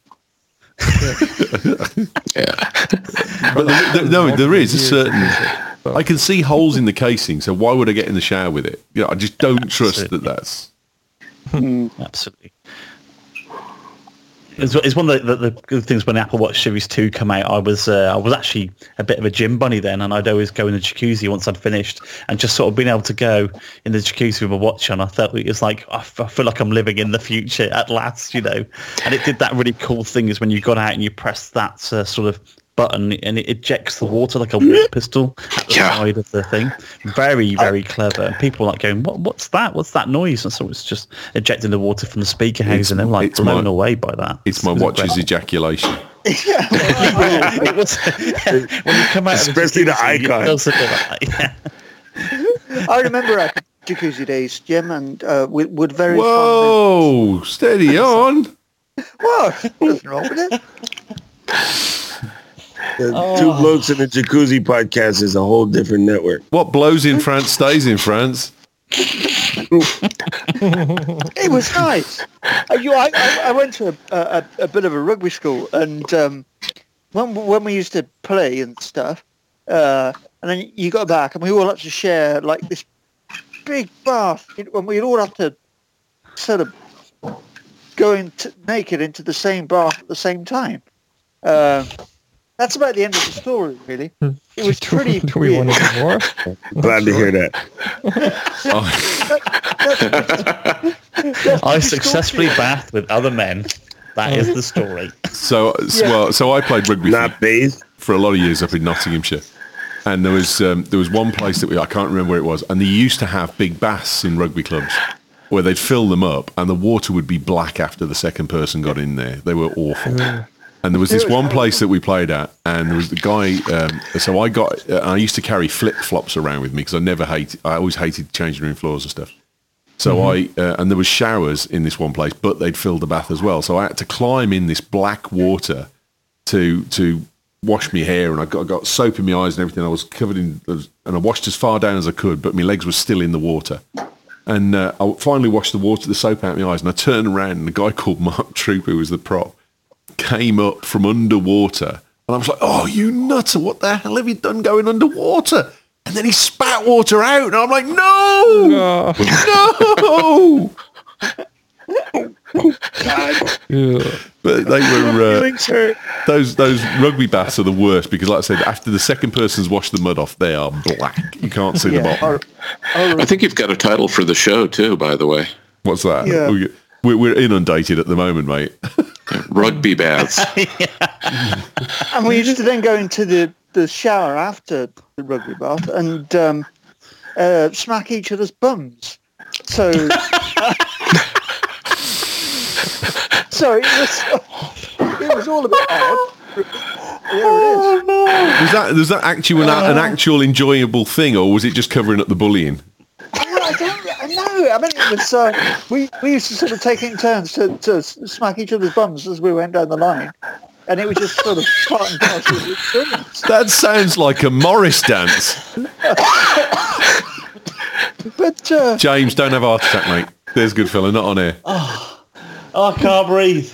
Yeah. But there, there, no, there is a certain... I can see holes in the casing, so why would I get in the shower with it? You know, I just don't trust that that's... Absolutely. It's, it's one of the, the, the good things when the Apple Watch Series two come out. I was uh, I was actually a bit of a gym bunny then, and I'd always go in the jacuzzi once I'd finished, and just sort of being able to go in the jacuzzi with my watch on. I felt it was like I, f- I feel like I'm living in the future at last, you know. And it did that really cool thing is when you got out and you pressed that uh, sort of button and it ejects the water like a water pistol at the Yeah. side of the thing. Very, very clever. And people were like going, what, what's that? What's that noise? And so it's just ejecting the water from the speaker house, It's- and they're like it's blown my- away by that. It's my It was watch's great. ejaculation. It was- when you come out Especially of the, the jacuzzi, it icon. feels a bit like that, yeah. I remember our jacuzzi days, Jim, and uh, we would very Whoa, steady on. Well, nothing wrong with it. The Two Blokes in the Jacuzzi podcast is a whole different network. What blows in France stays in France. It was nice. Uh, you, I, I, I went to a, a, a bit of a rugby school, and um, when when we used to play and stuff, uh, and then you got back, and we all had to share like this big bath, when we'd all have to sort of go into, naked into the same bath at the same time. Uh, that's about the end of the story, really. It was pretty Do we want weird. to do more? Glad to hear that. Oh, I successfully bathed with other men. That is the story. so, so- Yeah. well, so I played rugby for, Not bathed. for a lot of years up in Nottinghamshire, and there was um, there was one place that we I can't remember where it was, and they used to have big baths in rugby clubs where they'd fill them up, and the water would be black after the second person got in there. They were awful. And there was this one place that we played at, and there was the guy. Um, so I got. Uh, I used to carry flip flops around with me because I never hated. I always hated changing room floors and stuff. So I uh, and there was showers in this one place, but they'd filled the bath as well. So I had to climb in this black water to to wash my hair, and I got, I got soap in my eyes and everything. I was covered in, and I washed as far down as I could, but my legs were still in the water. And uh, I finally washed the water, the soap out of my eyes, and I turned around, and a guy called Mark Troop, who was the prop, came up from underwater, and I was like, "Oh, you nutter! What the hell have you done going underwater?" And then he spat water out, and I'm like, "No, no!" Yeah. But they were uh, Feelings hurt. those those rugby baths are the worst because, like I said, after the second person's washed the mud off, they are black. You can't see the Yeah. bottom. I think you've got a title for the show too, by the way. What's that? Yeah. We- We're, we're inundated at the moment, mate. Rugby baths. And we used to then go into the, the shower after the rugby bath and um, uh, smack each other's bums. So, so it was it was all a bit odd. There it is. Was that was that actually an, an actual enjoyable thing, or was it just covering up the bullying? Well, I don't I know. I mean, it was. Uh, we we used to sort of take it in turns to, to smack each other's bums as we went down the line, and it was just sort of part and parcel of the experience. That sounds like a Morris dance. But uh, James, don't have a heart attack, mate. There's good fella, not on here. Oh, I can't breathe.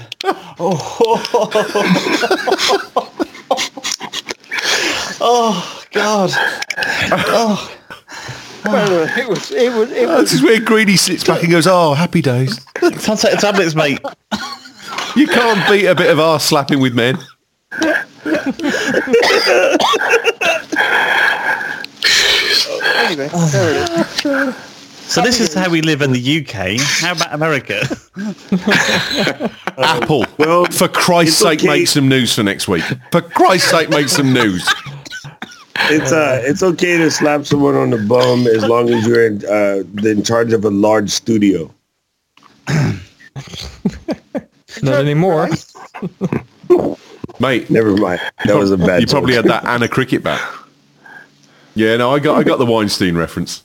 Oh, God. Oh. well, it was it was it This is was. where Greedy sits back and goes, "Oh, happy days." Time to take the tablets, mate. You can't beat a bit of arse slapping with men. Anyway, there it is. So this is how we live in the U K. How about America? Apple, Well, for Christ's it's sake, okay. make some news for next week. For Christ's sake, make some news. It's uh, it's okay to slap someone on the bum as long as you're in, uh, in charge of a large studio. Not anymore. Mate, Never mind. That was a bad you probably joke. had that Anna cricket bat. Yeah, no, I got I got the Weinstein reference.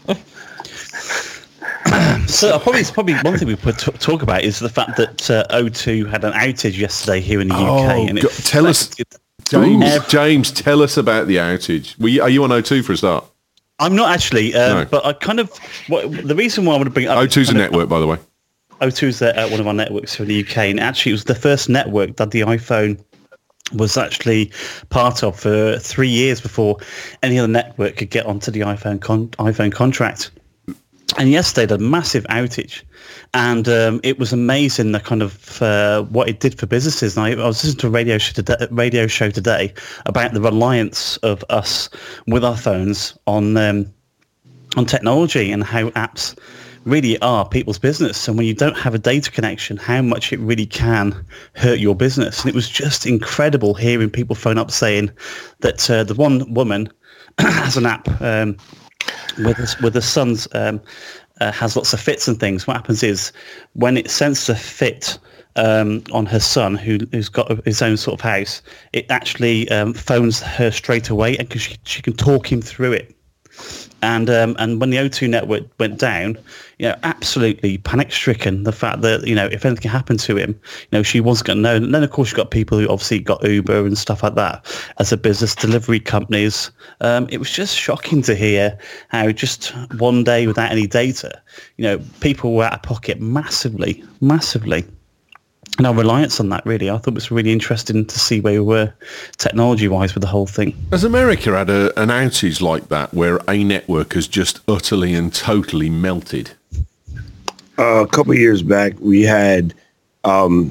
So uh, probably, probably one thing we could t- talk about is the fact that uh, O two had an outage yesterday here in the U K. And it God, tell us, it- James. Ev- James, tell us about the outage. Were you, are you on O two for a start? I'm not actually, uh, No. but I kind of what, the reason why I want to bring it up. O two's a kind of- network, by the way. O two is uh, one of our networks here in the U K, and actually it was the first network that the iPhone was actually part of for three years before any other network could get onto the iPhone con- iPhone contract. And yesterday, the massive outage, and um, it was amazing the kind of uh, what it did for businesses. And I, I was listening to a radio show today, radio show today about the reliance of us with our phones on um, on technology and how apps really are people's business. And when you don't have a data connection, how much it really can hurt your business. And it was just incredible hearing people phone up saying that uh, the one woman has an app. Um, with his, with the son's um, uh, has lots of fits and things. What happens is when it senses a fit um, on her son, who, who's got his own sort of house, it actually um, phones her straight away, and cause she, she can talk him through it. And um, and when the O two network went down, you know, absolutely panic-stricken. The fact that, you know, if anything happened to him, you know, she wasn't going to know. And then, of course, you've got people who obviously got Uber and stuff like that as a business, delivery companies. Um, it was just shocking to hear how just one day without any data, you know, people were out of pocket massively, massively. And our reliance on that, really, I thought it was really interesting to see where we were technology-wise with the whole thing. Has America had a, an outage like that where a network has just utterly and totally melted? Uh, a couple of years back, we had um,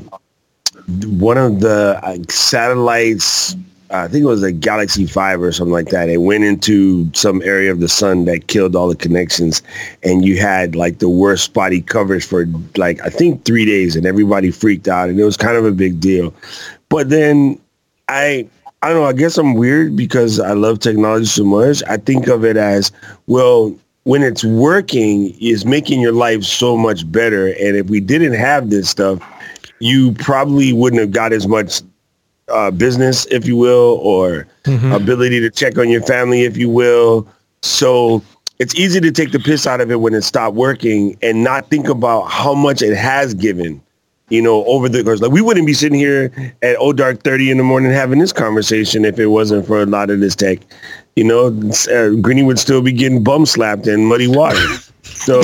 one of the uh, satellites, I think it was a Galaxy five or something like that. It went into some area of the sun that killed all the connections. And you had like the worst spotty coverage for like, I think three days and everybody freaked out. And it was kind of a big deal. But then I, I don't know, I guess I'm weird because I love technology so much. I think of it as, well, when it's working, it's making your life so much better. And if we didn't have this stuff, you probably wouldn't have got as much Uh, business, if you will, or mm-hmm. ability to check on your family, if you will. So it's easy to take the piss out of it when it stopped working and not think about how much it has given, you know, over the course. Like, we wouldn't be sitting here at oh dark thirty in the morning having this conversation if it wasn't for a lot of this tech. You know, uh, Greeny would still be getting bum slapped in muddy water. So,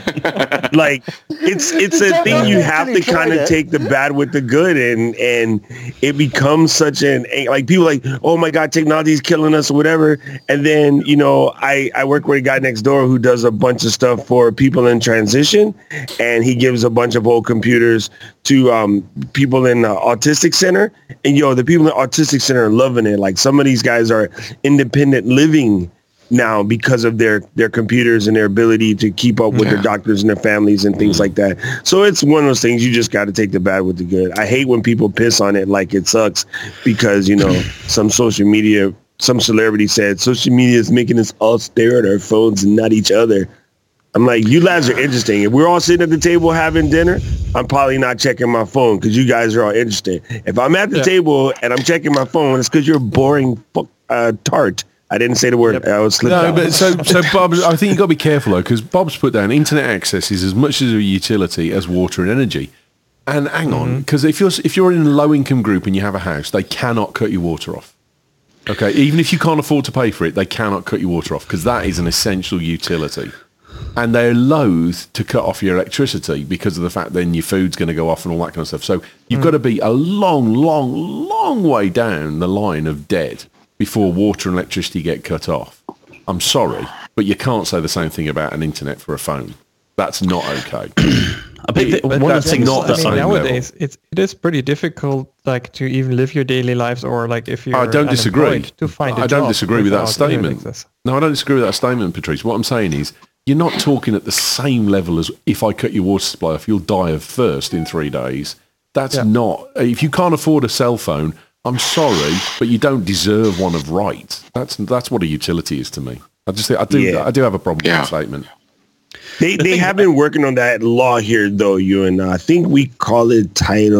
like, it's it's a thing you have to kind of take the bad with the good, and and it becomes such an, like, people like, oh my God, technology is killing us or whatever. And then, you know, I, I work with a guy next door who does a bunch of stuff for people in transition, and he gives a bunch of old computers to um, people in the autistic center. And, yo, the people in the autistic center are loving it. Like, some of these guys are independent living now because of their their computers and their ability to keep up with yeah. their doctors and their families and things like that. So it's one of those things you just got to take the bad with the good. I hate when people piss on it like it sucks because, you know, some social media, some celebrity said social media is making us all stare at our phones and not each other. I'm like, you lads are interesting. If we're all sitting at the table having dinner, I'm probably not checking my phone because you guys are all interesting. If I'm at the yeah. table and I'm checking my phone, it's because you're a boring uh, tart. I didn't say the word. Yep. I was slipped No, out. but so, so Bob, I think you've got to be careful, though, because Bob's put down internet access is as much as a utility as water and energy. And hang mm-hmm. on, because if you're, if you're in a low-income group and you have a house, they cannot cut your water off. Okay? Even if you can't afford to pay for it, they cannot cut your water off because that is an essential utility. And they're loath to cut off your electricity because of the fact then your food's going to go off and all that kind of stuff. So you've mm. got to be a long, long, long way down the line of debt before water and electricity get cut off. I'm sorry, but you can't say the same thing about an internet for a phone. That's not okay. I think It- that but one of that's the things not that the I mean, same nowadays it's it is pretty difficult, like to even live your daily lives, or like if you're I don't disagree. unemployed, to find. A I don't job disagree with that without internet statement. access. No, I don't disagree with that statement, Patrice. What I'm saying is, you're not talking at the same level as if I cut your water supply off, you'll die of thirst in three days. That's Yeah. not. If you can't afford a cell phone, I'm sorry, but you don't deserve one of right. That's that's what a utility is to me. I just think I do. Yeah. I do have a problem Yeah. with that statement. They they have been working on that law here though, you and uh, I think we call it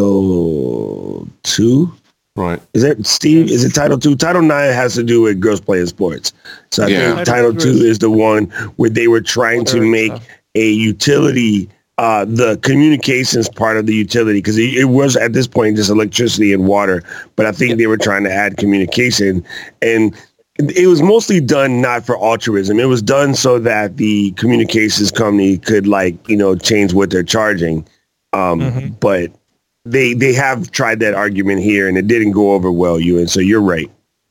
Title Two. Right. Is that Steve? Is it Title Two? Title Nine has to do with girls playing sports. So I Yeah. think Title Two is the one where they were trying to Water make stuff. a utility, uh, the communications part of the utility, because it, it was at this point just electricity and water. But I think they were trying to add communication, and it was mostly done not for altruism. It was done so that the communications company could, like, you know, change what they're charging. Um, Mm-hmm. But they they have tried that argument here, and it didn't go over well, Ewan. So you're right.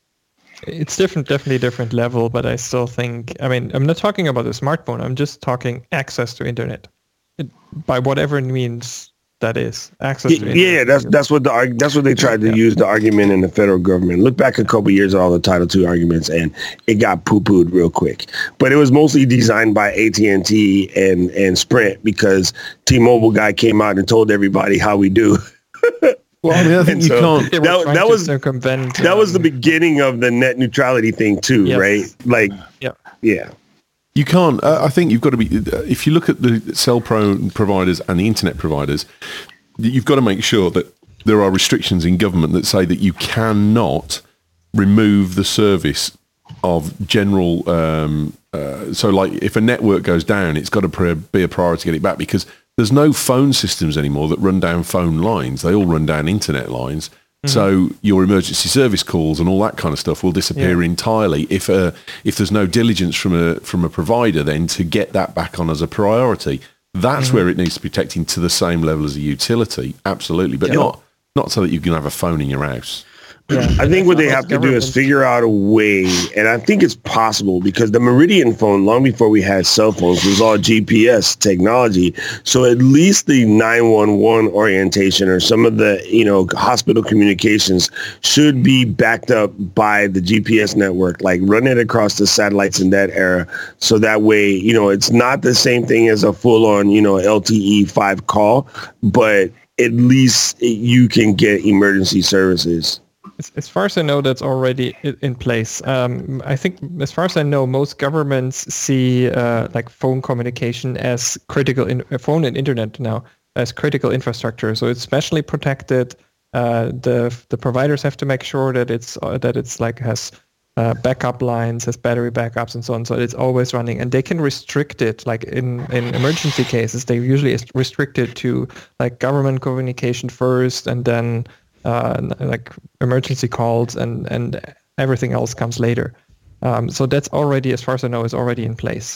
It's different, definitely different level, but I still think. I mean, I'm not talking about the smartphone. I'm just talking access to internet, it, by whatever means that is. Access to internet. Yeah, that's that's what the arg- that's what they tried to Yeah. use the argument in the federal government. Look back a couple years at all the Title Two arguments, and it got poo pooed real quick. But it was mostly designed by A T and T and and Sprint, because T-Mobile guy came out and told everybody how we do. Well, I mean, I think And you so- can't. They were That- trying that to was- circumvent. That was the um, beginning of the net neutrality thing too, Yes. right? Like, Yeah. yeah. You can't. Uh, I think you've got to be. If you look at the cell pro providers and the internet providers, you've got to make sure that there are restrictions in government that say that you cannot remove the service of general. Um, uh, so, like, if a network goes down, it's got to pre- be a priority to get it back, because there's no phone systems anymore that run down phone lines. They all run down internet lines. So your emergency service calls and all that kind of stuff will disappear Yeah. entirely if uh, if there's no diligence from a from a provider then to get that back on as a priority. That's where it needs to be protected to the same level as a utility, absolutely, but not not so that you can have a phone in your house. Yeah. I think what they Most have to do is governments- figure out a way, and I think it's possible, because the Meridian phone, long before we had cell phones, was all G P S technology. So at least the nine one one orientation or some of the, you know, hospital communications should be backed up by the G P S network, like run it across the satellites in that era. So that way, you know, it's not the same thing as a full on, you know, L T E five call, but at least you can get emergency services. As, as far as I know, that's already i- in place. Um, I think, as far as I know, most governments see uh, like phone communication as critical, in, uh, phone and internet now as critical infrastructure. So it's specially protected. Uh, the the providers have to make sure that it's uh, that it's like has uh, backup lines, has battery backups, and so on. So it's always running, and they can restrict it. Like in in emergency cases, they usually is restricted to like government communication first, and then. Uh, like emergency calls and, and everything else comes later. Um, so that's already, as far as I know, is already in place.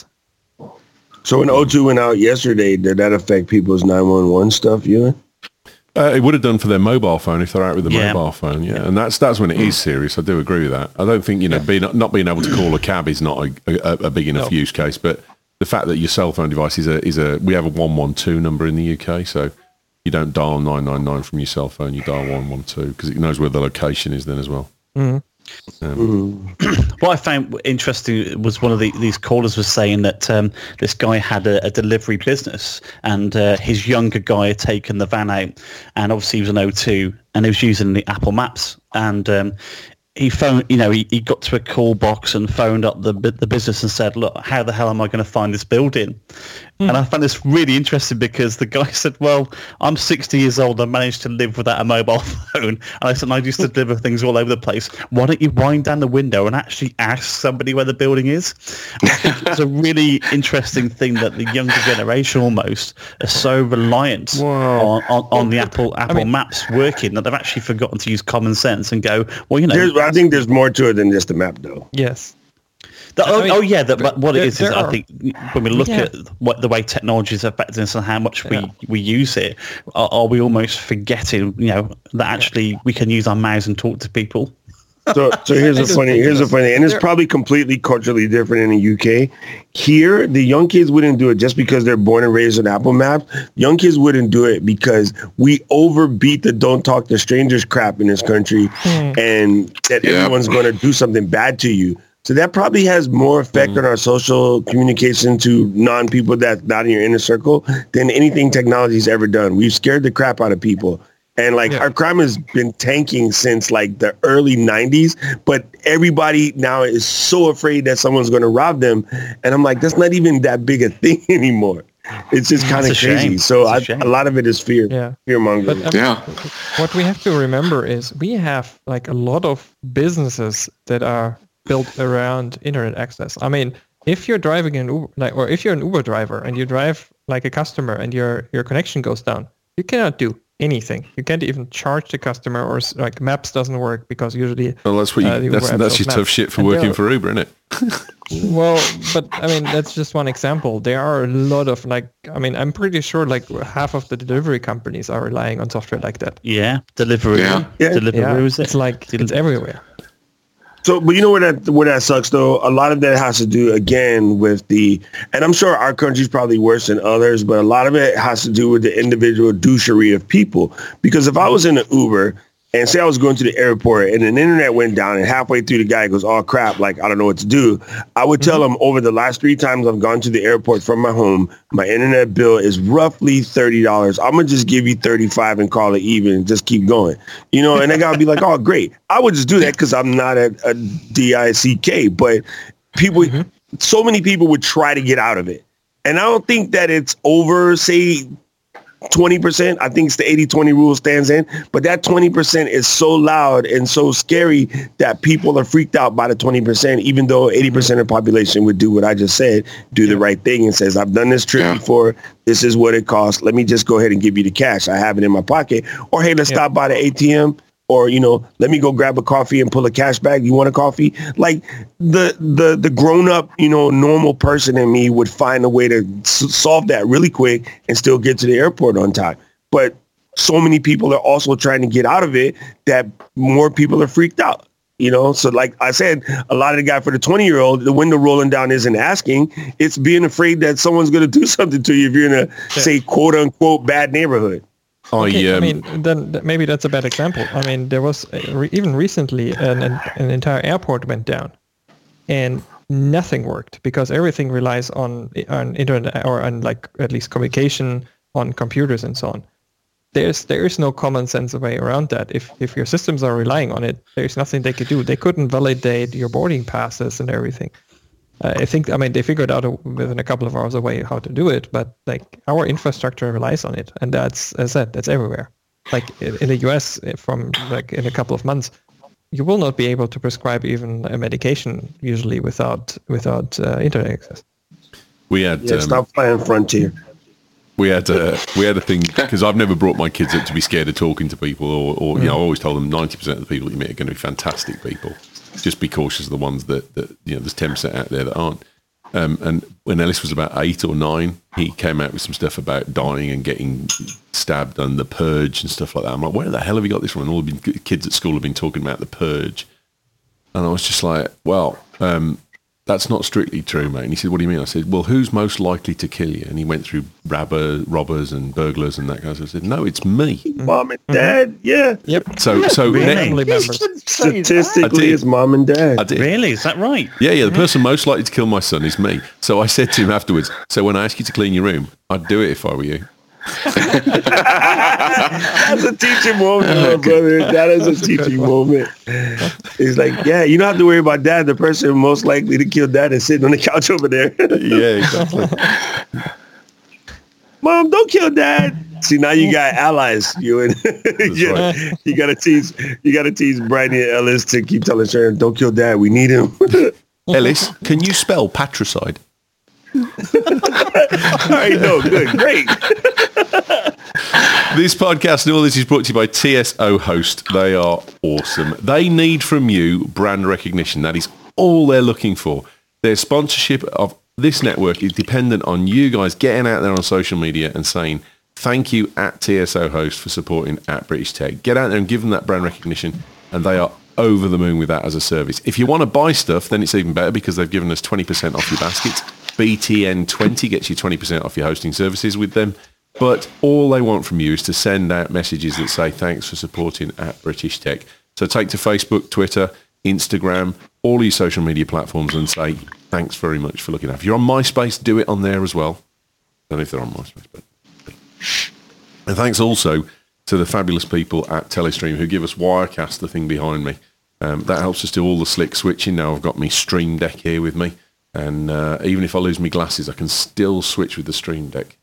So when O two went out yesterday, did that affect people's nine one one stuff, Ewan? Uh, it would have done for their mobile phone if they're out with the Yeah. mobile phone, yeah. And that's that's when it is serious. I do agree with that. I don't think, you know, being, not being able to call a cab is not a, a, a big enough No. use case, but the fact that your cell phone device is a, is a, we have a one one two number in the U K, so you don't dial nine nine nine from your cell phone, you dial one one two because it knows where the location is then as well. What I found interesting was one of the, these callers was saying that um, this guy had a, a delivery business, and uh, his younger guy had taken the van out, and obviously he was an O two, and he was using the Apple Maps, and um, he phoned, you know, he, he got to a call box and phoned up the the business and said, look, how the hell am I going to find this building? And I found this really interesting because the guy said, well, I'm sixty years old. I managed to live without a mobile phone. And I said, I used to deliver things all over the place. Why don't you wind down the window and actually ask somebody where the building is? And I think it's a really interesting thing that the younger generation almost are so reliant on, on, on the Apple Apple Maps working that they've actually forgotten to use common sense and go, well, you know. There's, I think there's more to it than just the map, though. Yes. The, oh, I mean, oh yeah, the, but what it there- is is there I are- think when we look Yeah. at what the way technology is affecting us and how much we, Yeah. we use it, are, are we almost forgetting, you know, that actually we can use our mouths and talk to people? So, so here's a funny, here's a funny, and it's probably completely culturally different in the U K. Here, the young kids wouldn't do it just because they're born and raised on Apple Maps. Young kids wouldn't do it because we overbeat the "don't talk to strangers" crap in this country, mm. and that yeah. everyone's going to do something bad to you. So that probably has more effect mm. on our social communication to non-people that's not in your inner circle than anything technology's ever done. We've scared the crap out of people. And like yeah. our crime has been tanking since like the early nineties, but everybody now is so afraid that someone's going to rob them. And I'm like, that's not even that big a thing anymore. It's just kind of crazy. Shame. So I, a, a lot of it is fear, yeah. fear mongering. But, um, yeah. What we have to remember is we have like a lot of businesses that are built around internet access. I mean, if you're driving an Uber, like, or if you're an Uber driver and you drive like a customer and your your connection goes down, you cannot do anything. You can't even charge the customer, or like Maps doesn't work because usually. Well, that's what you. Uh, that's that's your tough Maps. Shit for and working for Uber, isn't it? Well, but I mean that's just one example. There are a lot of like. I mean, I'm pretty sure like half of the delivery companies are relying on software like that. Yeah, delivery. Yeah, yeah. Delivery. Yeah. Is it? It's like it's everywhere. So, but you know where that where that sucks though? A lot of that has to do again with the, and I'm sure our country's probably worse than others, but a lot of it has to do with the individual douchery of people. Because if I was in an Uber and say I was going to the airport and the internet went down and halfway through the guy goes, oh crap, like I don't know what to do, I would tell him over the last three times I've gone to the airport from my home, my internet bill is roughly thirty dollars. I'm going to just give you thirty-five and call it even and just keep going. You know, and that guy would be like, oh, great. I would just do that because I'm not a, a D I C K. But people, mm-hmm. so many people would try to get out of it. And I don't think that it's over, say, twenty percent. I think it's the eighty twenty rule stands in, but that twenty percent is so loud and so scary that people are freaked out by the twenty percent, even though eighty percent of the population would do what I just said, do the right thing and says, I've done this trip yeah. before. This is what it costs. Let me just go ahead and give you the cash. I have it in my pocket. Or, hey, let's yeah. stop by the A T M. Or, you know, let me go grab a coffee and pull a cash bag. You want a coffee? Like the the the grown up, you know, normal person in me would find a way to s- solve that really quick and still get to the airport on time. But so many people are also trying to get out of it that more people are freaked out. You know, so like I said, a lot of the guy for the twenty year old, the window rolling down isn't asking. It's being afraid that someone's going to do something to you if you're in a, yeah. say, quote unquote, bad neighborhood. Okay, I, um, I mean, then maybe that's a bad example. I mean, there was re- even recently an, an an entire airport went down, and nothing worked because everything relies on on internet or on like at least communication on computers and so on. There's there is no common sense way around that. If if your systems are relying on it, there's nothing they could do. They couldn't validate your boarding passes and everything. Uh, I think, I mean, they figured out a, within a couple of hours a way how to do it, but like our infrastructure relies on it. And that's, as I said, that's everywhere. Like in, in the U S from like in a couple of months, you will not be able to prescribe even a medication usually without, without uh, internet access. We had, yeah, um, stop playing Frontier. We had a, we had a thing, because I've never brought my kids up to be scared of talking to people or, or mm. you know, I always told them ninety percent of the people you meet are going to be fantastic people. Just be cautious of the ones that, that you know, there's ten percent out there that aren't. Um, and when Ellis was about eight or nine, he came out with some stuff about dying and getting stabbed and the purge and stuff like that. I'm like, where the hell have you got this from? And all the kids at school have been talking about the purge. And I was just like, well, um, that's not strictly true, mate. And he said, what do you mean? I said, well, who's most likely to kill you? And he went through robber, robbers and burglars and that kind of stuff. I said, no, it's me. Mom and dad, mm-hmm. yeah. Yep. So, so really? ne- statistically, it's mom and dad. I did. Really? Is that right? Yeah, yeah. The person most likely to kill my son is me. So I said to him afterwards, so when I ask you to clean your room, I'd do it if I were you. That's a teaching moment, my brother. That is a teaching moment. He's like, yeah, you don't have to worry about dad. The person most likely to kill dad is sitting on the couch over there. Yeah, exactly. Mom, don't kill dad. See, now you got allies. You and you, right. you gotta teach. You gotta teach Brady and Ellis to keep telling Sharon, don't kill dad. We need him. Ellis, can you spell patricide? All right, no, good, great. This podcast and all this is brought to you by T S O Host. They are awesome. They need from you brand recognition. That is all they're looking for. Their sponsorship of this network is dependent on you guys getting out there on social media and saying thank you at T S O Host for supporting at British Tech. Get out there and give them that brand recognition, and they are over the moon with that as a service. If you want to buy stuff, then it's even better because they've given us twenty percent off your baskets. B T N twenty gets you twenty percent off your hosting services with them. But all they want from you is to send out messages that say thanks for supporting at British Tech. So take to Facebook, Twitter, Instagram, all your social media platforms and say thanks very much for looking after. If you're on MySpace, do it on there as well. I don't know if they're on MySpace, but... And thanks also to the fabulous people at Telestream who give us Wirecast, the thing behind me. Um, that helps us do all the slick switching. Now I've got my Stream Deck here with me. And uh, even if I lose my glasses, I can still switch with the Stream Deck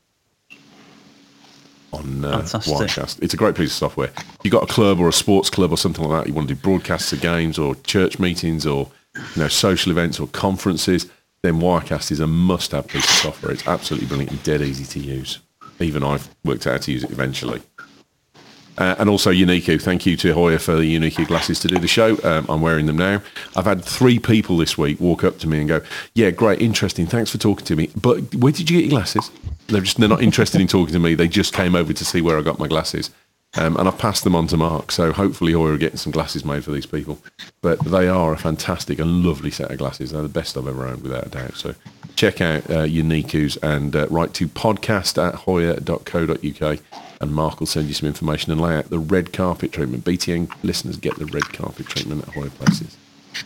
on uh, Wirecast. It's a great piece of software. If you've got a club or a sports club or something like that, you want to do broadcasts of games or church meetings or you know social events or conferences, then Wirecast is a must-have piece of software. It's absolutely brilliant and dead easy to use. Even I've worked out how to use it eventually. Uh, and also Uniqlo. Thank you to Hoya for the Uniqlo glasses to do the show. Um, I'm wearing them now. I've had three people this week walk up to me and go, yeah, great, interesting. Thanks for talking to me. But where did you get your glasses? They're just they're not interested in talking to me. They just came over to see where I got my glasses. Um, and I've passed them on to Mark. So hopefully Hoya will get some glasses made for these people. But they are a fantastic and lovely set of glasses. They're the best I've ever owned, without a doubt. So check out uh, Uniqlo's and uh, write to podcast at hoya dot co dot uk and Mark will send you some information and lay out the red carpet treatment. B T N listeners get the red carpet treatment at Hoya places.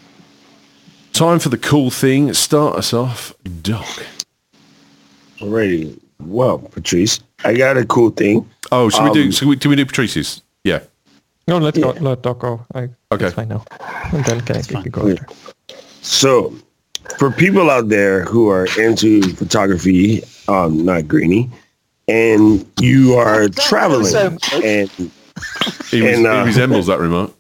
Time for the cool thing. Start us off, Doc. Alrighty. Well, Patrice, I got a cool thing. Oh, should um, we do? Should we, do we do Patrice's? Yeah. No, let's Yeah. go. Let Doc go. I, Okay. It's fine now. And then can I can you go after? So, for people out there who are into photography, um, not Greeny, and you are traveling, so and He, was, And, uh, he resembles that remark.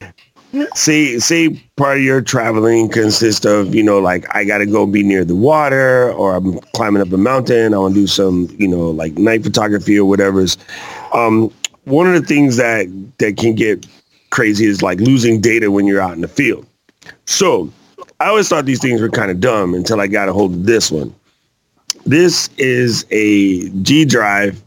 say say part of your traveling consists of, you know, like I got to go be near the water, or I'm climbing up a mountain. I want to do some, you know, like night photography or whatever. Um, one of the things that that can get crazy is like losing data when you're out in the field. So I always thought these things were kind of dumb until I got a hold of this one. This is a G Drive,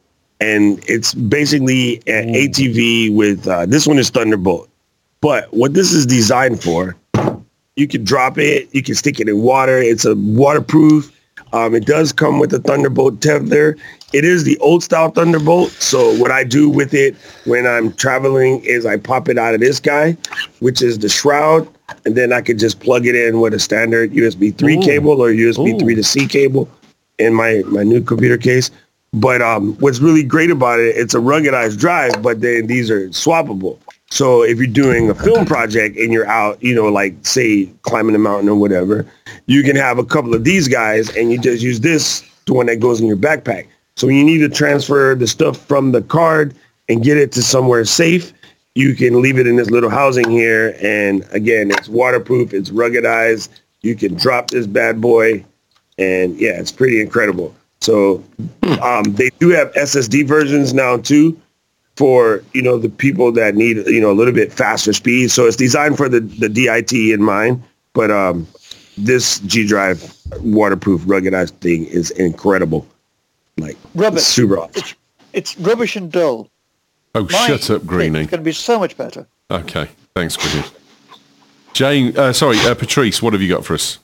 and it's basically an A T V with, uh, this one is Thunderbolt. But what this is designed for, you can drop it, you can stick it in water. It's a waterproof. Um, it does come with a Thunderbolt tether. It is the old style Thunderbolt. So what I do with it when I'm traveling is I pop it out of this guy, which is the shroud. And then I could just plug it in with a standard U S B three Ooh. cable or U S B three Ooh. to C cable in my, my new computer case. But um, what's really great about it, it's a ruggedized drive, but then these are swappable. So if you're doing a film project and you're out, you know, like say climbing a mountain or whatever, you can have a couple of these guys and you just use this, the one that goes in your backpack. So when you need to transfer the stuff from the card and get it to somewhere safe, you can leave it in this little housing here. And again, it's waterproof, it's ruggedized. You can drop this bad boy. And yeah, it's pretty incredible. So um, they do have S S D versions now too, for, you know, the people that need, you know, a little bit faster speed. So it's designed for the, the D I T in mind. But um, this G Drive waterproof ruggedized thing is incredible. Like, Rubbish. super awesome. It's, it's rubbish and dull. Oh, My shut up, Greeny. It's going to be so much better. Okay, thanks, Greeny. Jane, uh, sorry, uh, Patrice, what have you got for us?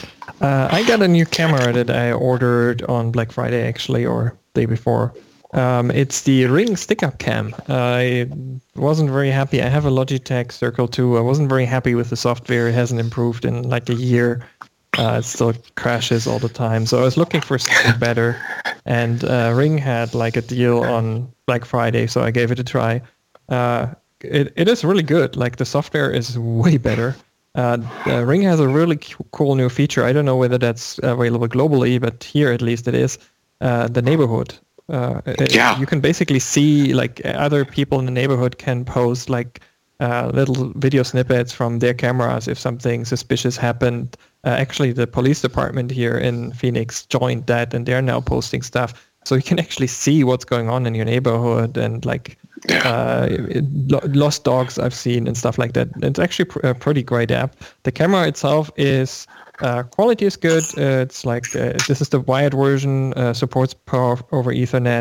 Uh, I got a new camera that I ordered on Black Friday, actually, or day before. Um, it's the Ring stick-up cam. I wasn't very happy. I have a Logitech Circle two. I wasn't very happy with the software. It hasn't improved in like a year. Uh, it still crashes all the time. So I was looking for something better. And uh, Ring had like a deal on Black Friday, so I gave it a try. Uh, it, it is really good. Like the software is way better. Uh, uh, Ring has a really c- cool new feature. I don't know whether that's available globally, but here at least it is. Uh, the neighborhood. Uh, it- Yeah. You can basically see like other people in the neighborhood can post like uh, little video snippets from their cameras if something suspicious happened. Uh, actually, the police department here in Phoenix joined that, and they're now posting stuff. So you can actually see what's going on in your neighborhood and like uh, it, lo- lost dogs I've seen and stuff like that. It's actually pr- a pretty great app. The camera itself is uh, quality is good. Uh, it's like uh, this is the wired version, uh, supports power over Ethernet.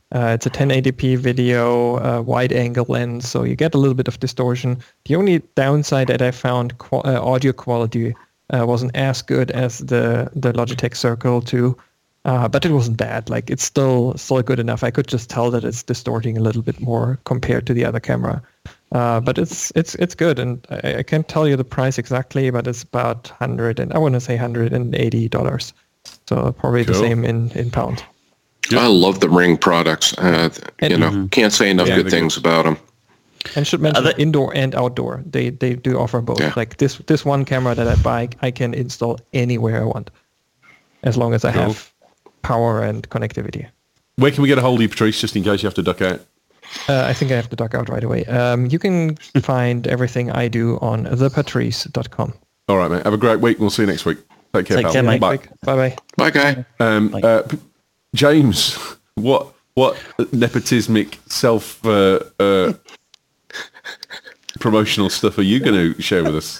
Uh, it's a ten eighty p video, uh, wide angle lens, so you get a little bit of distortion. The only downside that I found, qu- uh, audio quality uh, wasn't as good as the, the Logitech Circle two, uh, but it wasn't bad. Like it's still still good enough. I could just tell that it's distorting a little bit more compared to the other camera. Uh, but it's it's it's good, and I, I can't tell you the price exactly, but it's about hundred and I want to say hundred and eighty dollars. So probably Cool. the same in in pounds. I love the Ring products. Uh, And- you know, can't say enough Yeah, good they're things about them. And should mention Are they- indoor and outdoor. They they do offer both. Yeah. Like this this one camera that I buy, I can install anywhere I want, as long as I Cool. have power and connectivity. Where can we get a hold of you, Patrice, just in case you have to duck out? Uh, I think I have to duck out right away. Um, you can find everything I do on the patrice dot com. All right, mate. Have a great week. We'll see you next week. Take care, Take pal. care, mate. Bye. Bye bye. Bye, guy. Um, Bye. uh, P- James, what what nepotismic self uh, uh, promotional stuff are you going to share with us?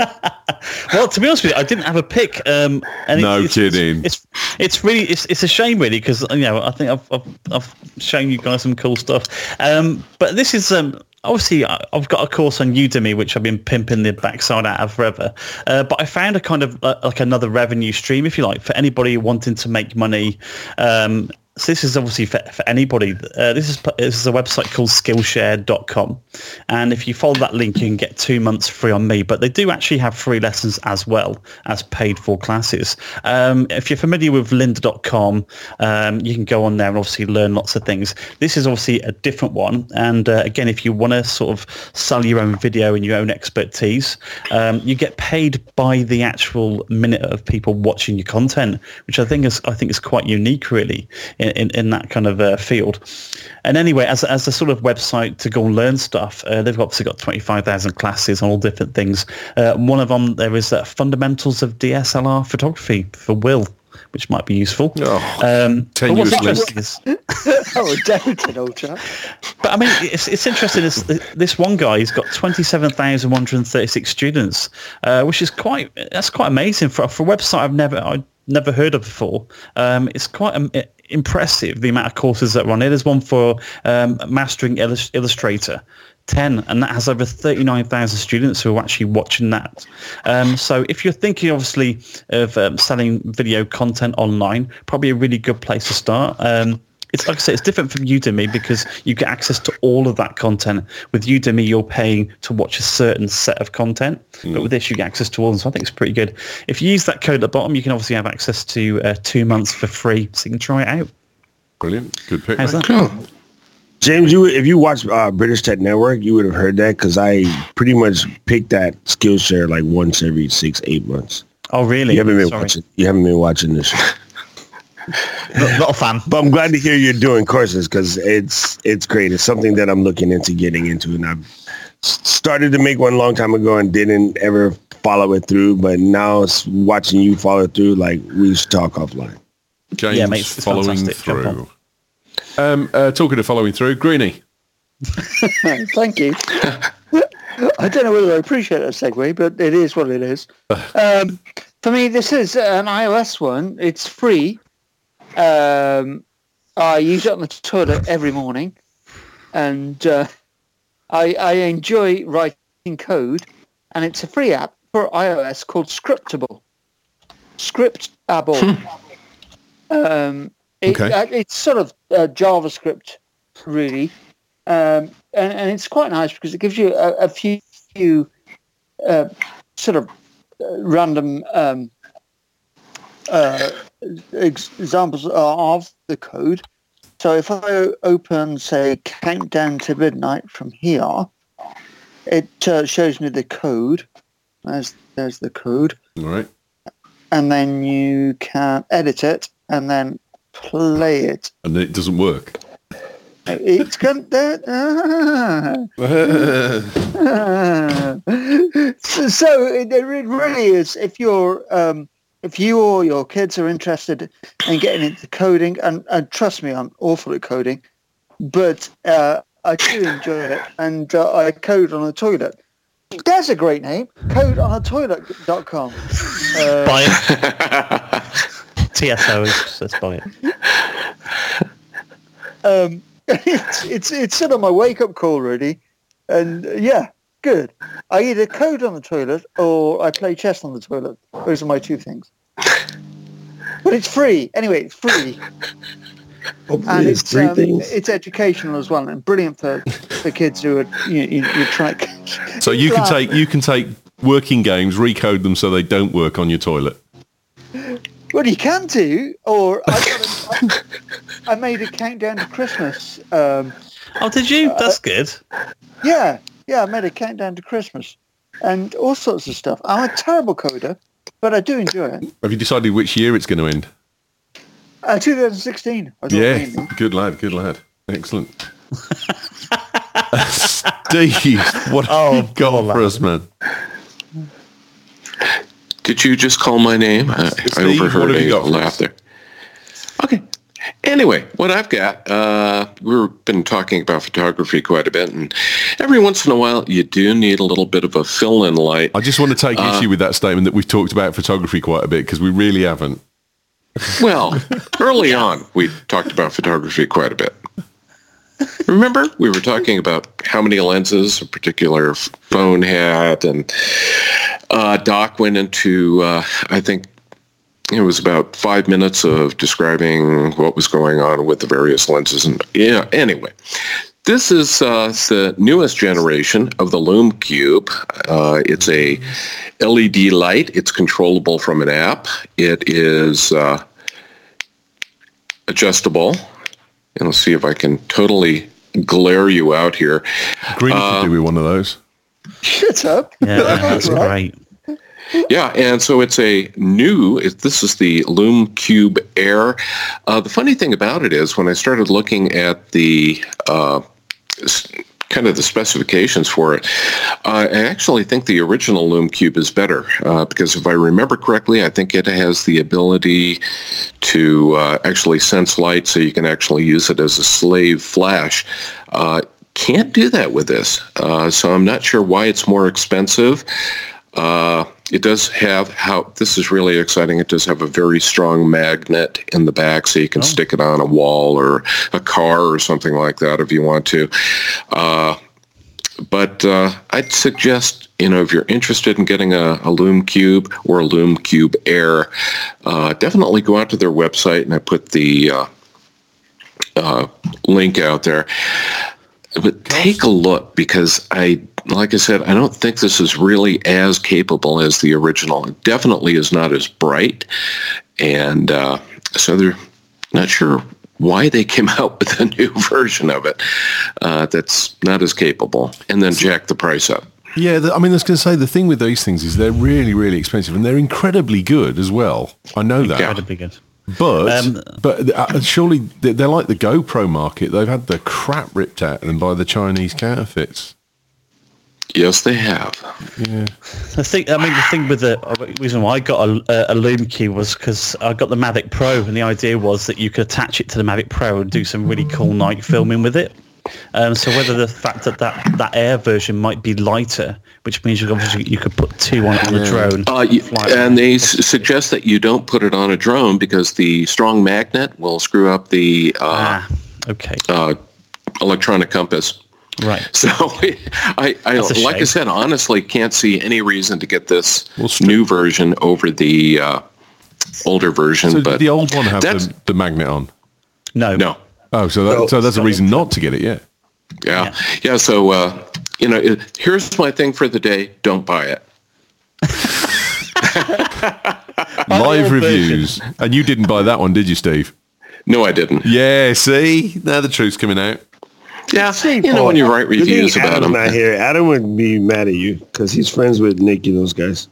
Well, to be honest with you, I didn't have a pick. Um, and No it's, kidding. It's, it's it's really it's it's a shame really because you know I think I've, I've I've shown you guys some cool stuff. Um, but this is um obviously I- I've got a course on Udemy which I've been pimping the backside out of forever. Uh, but I found a kind of uh, like another revenue stream, if you like, for anybody wanting to make money. Um, So this is obviously for, for anybody. Uh, this is this is a website called Skillshare dot com, and if you follow that link, you can get two months free on me. But they do actually have free lessons as well as paid for classes. Um, if you're familiar with Lynda dot com, um, you can go on there and obviously learn lots of things. This is obviously a different one, and uh, again, if you want to sort of sell your own video and your own expertise, um, you get paid by the actual minute of people watching your content, which I think is I think is quite unique, really. In, in that kind of uh, field. And anyway, as, as a sort of website to go and learn stuff, uh, they've obviously got twenty-five thousand classes on all different things. Uh, one of them, there is uh, Fundamentals of D S L R Photography for Will, which might be useful. Oh, um, but tenuous what's list. interesting is, Oh, definitely, old chap. but I mean, it's, it's interesting. Is this one guy, he's got twenty-seven thousand one hundred thirty-six students, uh, which is quite, that's quite amazing for, for a website I've never, I never heard of before. Um, it's quite um, impressive, the amount of courses that are on it. There's one for um, Mastering Illus- Illustrator, ten, and that has over thirty-nine thousand students who are actually watching that. Um, so if you're thinking, obviously, of um, selling video content online, probably a really good place to start. Um, It's like I say, it's different from Udemy because you get access to all of that content. With Udemy, you're paying to watch a certain set of content, mm. but with this, you get access to all of them. So I think it's pretty good. If you use that code at the bottom, you can obviously have access to uh, two months for free, so you can try it out. Brilliant. Good pick. How's mate. that? Cool. James, you if you watch uh, British Tech Network, you would have heard that because I pretty much pick that Skillshare like once every six, eight months. Oh, really? You haven't been Sorry. watching. You haven't been watching this. Not, not a fan. But I'm glad to hear you're doing courses because it's it's great. It's something that I'm looking into getting into, and I've s- started to make one a long time ago and didn't ever follow it through. But now it's watching you follow it through. Like we should talk offline. James Yeah, mate, it's following fantastic. Jump through. Um, uh, talking of following through, Greenie. Thank you. I don't know whether I appreciate that segue, but it is what it is. Um, for me, this is an iOS one. It's free. Um, I use it on the toilet every morning, and uh, I, I enjoy writing code. And it's a free app for iOS called Scriptable. Scriptable. um, it, Okay. uh, it's sort of uh, JavaScript, really. Um, and, and it's quite nice because it gives you a, a few, few uh, sort of uh, random um, uh, ex- examples of the code. So if I open, say, Countdown to Midnight from here, it uh, shows me the code. There's, there's the code. All right. And then you can edit it and then play it. And then it doesn't work. It's going to... so it, it really is. If you're, um, if you or your kids are interested in getting into coding, and, and trust me, I'm awful at coding, but uh, I do enjoy it, and uh, I code on a toilet. That's a great name, code on a toilet dot com. Uh, Buy it. T S O is just buy it. Um, it's, it's it's sort of my wake-up call, really. And uh, yeah, good. I either code on the toilet or I play chess on the toilet. Those are my two things. But it's free. Anyway, it's free. Hopefully And it's it's three um, things. it's educational as well, and brilliant for, for kids who are you, you, you're trying. So you can take you can take working games, recode them so they don't work on your toilet. Well, you can do, or I, got a, I, I made a countdown to Christmas. Um, Oh, did you? That's good. yeah, yeah, I made a countdown to Christmas, and all sorts of stuff. I'm a terrible coder, but I do enjoy it. Have you decided which year it's going to end? Uh, twenty sixteen. I thought Yeah, mainly. good lad, good lad. Excellent. Steve, what have Oh, you got poor for lad. us, man? Did you just call my name? I, I Steve, what overheard have you a got for laugh us? there. Okay. Anyway, what I've got, uh, we've been talking about photography quite a bit, and every once in a while you do need a little bit of a fill-in light. I just want to take issue with that statement that we've talked about photography quite a bit because we really haven't. Well, early on, we talked about photography quite a bit. Remember, we were talking about how many lenses a particular f- phone had, and uh, Doc went into, uh, I think, it was about five minutes of describing what was going on with the various lenses. And yeah, anyway, this is uh, the newest generation of the Lume Cube. Uh, it's a L E D light. It's controllable from an app. It is uh, adjustable. And let's see if I can totally glare you out here. Greeny could do with one of those. Shut up. Yeah, that's great. Yeah, and so it's a new, it, this is the Lume Cube Air. Uh, the funny thing about it is when I started looking at the uh, s- kind of the specifications for it, uh, I actually think the original Lume Cube is better uh, because if I remember correctly, I think it has the ability to uh, actually sense light so you can actually use it as a slave flash. Uh, can't do that with this, uh, so I'm not sure why it's more expensive. Uh, it does have, how this is really exciting, it does have a very strong magnet in the back so you can oh. stick it on a wall or a car or something like that if you want to. Uh, but uh, I'd suggest, you know, if you're interested in getting a, a Lume Cube or a Lume Cube Air, uh, definitely go out to their website, and I put the uh, uh, link out there. But take a look, because I, like I said, I don't think this is really as capable as the original. It definitely is not as bright, and uh, so they're not sure why they came out with a new version of it uh, that's not as capable, and then jack the price up. Yeah, the, I mean, I was going to say, the thing with these things is they're really, really expensive, and they're incredibly good as well. I know that. Incredibly good. But Um, but uh, surely they're they're like the GoPro market. They've had the crap ripped out of them by the Chinese counterfeits. Yes, they have. Yeah. The thing, I mean, the thing with the uh, reason why I got a, a Lume Cube was because I got the Mavic Pro, and the idea was that you could attach it to the Mavic Pro and do some really cool night filming with it. Um, so whether the fact that, that that Air version might be lighter, which means you obviously you could put two on, on the drone. Uh, you, and they s- suggest that you don't put it on a drone because the strong magnet will screw up the uh, ah, okay, uh, electronic compass. Right. So I, I That's a like I shame. said, honestly, can't see any reason to get this Well, st- new version over the uh, older version. So but did the old one have that's the, the magnet on? no, no. Oh, so that, No. so that's a reason not to get it. Yeah. Yeah. Yeah. Yeah. So, uh, you know, it, here's my thing for the day. Don't buy it. Live old reviews, and you didn't buy that one, did you, Steve? No, I didn't. Yeah. See, now the truth's coming out. Yeah. You know, when you write Good thing reviews about Adam's them. not here. Adam would be mad at you because he's friends with Nick and those guys.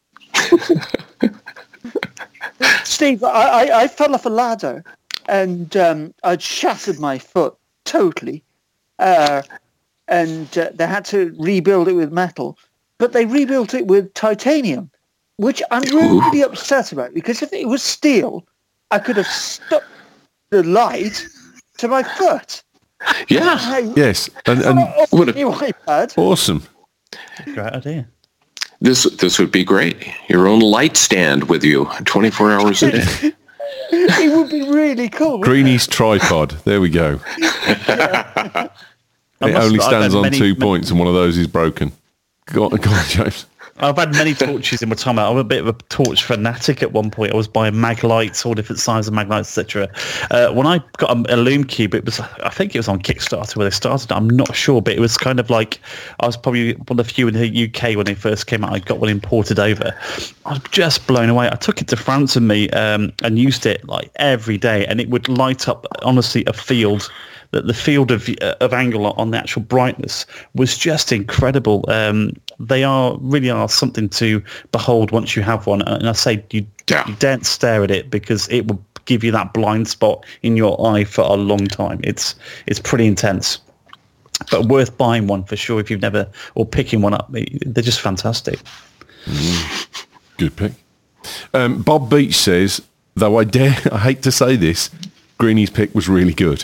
Steve, I, I, I fell off a ladder and um, I'd shattered my foot totally. Uh, and uh, they had to rebuild it with metal. But they rebuilt it with titanium, which I'm really upset about, because if it was steel, I could have stuck the light to my foot. Yeah. Hey, Yes, and, and oh, new iPad. awesome. great idea. This this would be great. Your own light stand with you twenty-four hours a day. it would be really cool. wouldn't Greeny's tripod. There we go. I It must- only I've stands had on many- two many- points and one of those is broken. Go on, go on, James. I've had many torches in my time. I'm a bit of a torch fanatic at one point. I was buying mag lights, all different sizes of mag lights, et cetera. Uh, when I got a, a Loom Cube, it was, I think it was on Kickstarter where they started. I'm not sure, but it was kind of like, I was probably one of the few in the U K when they first came out. I got one imported over. I was just blown away. I took it to France and me um, and used it like every day, and it would light up, honestly, a field. That the field of uh, of angle on the actual brightness was just incredible. Um, they are really are something to behold once you have one. And I say you, Yeah. you daren't stare at it because it will give you that blind spot in your eye for a long time. It's it's pretty intense, but worth buying one for sure if you've never, or picking one up. They're just fantastic. Mm, good pick. Um, Bob Beach says, though I dare, I hate to say this, Greeny's pick was really good.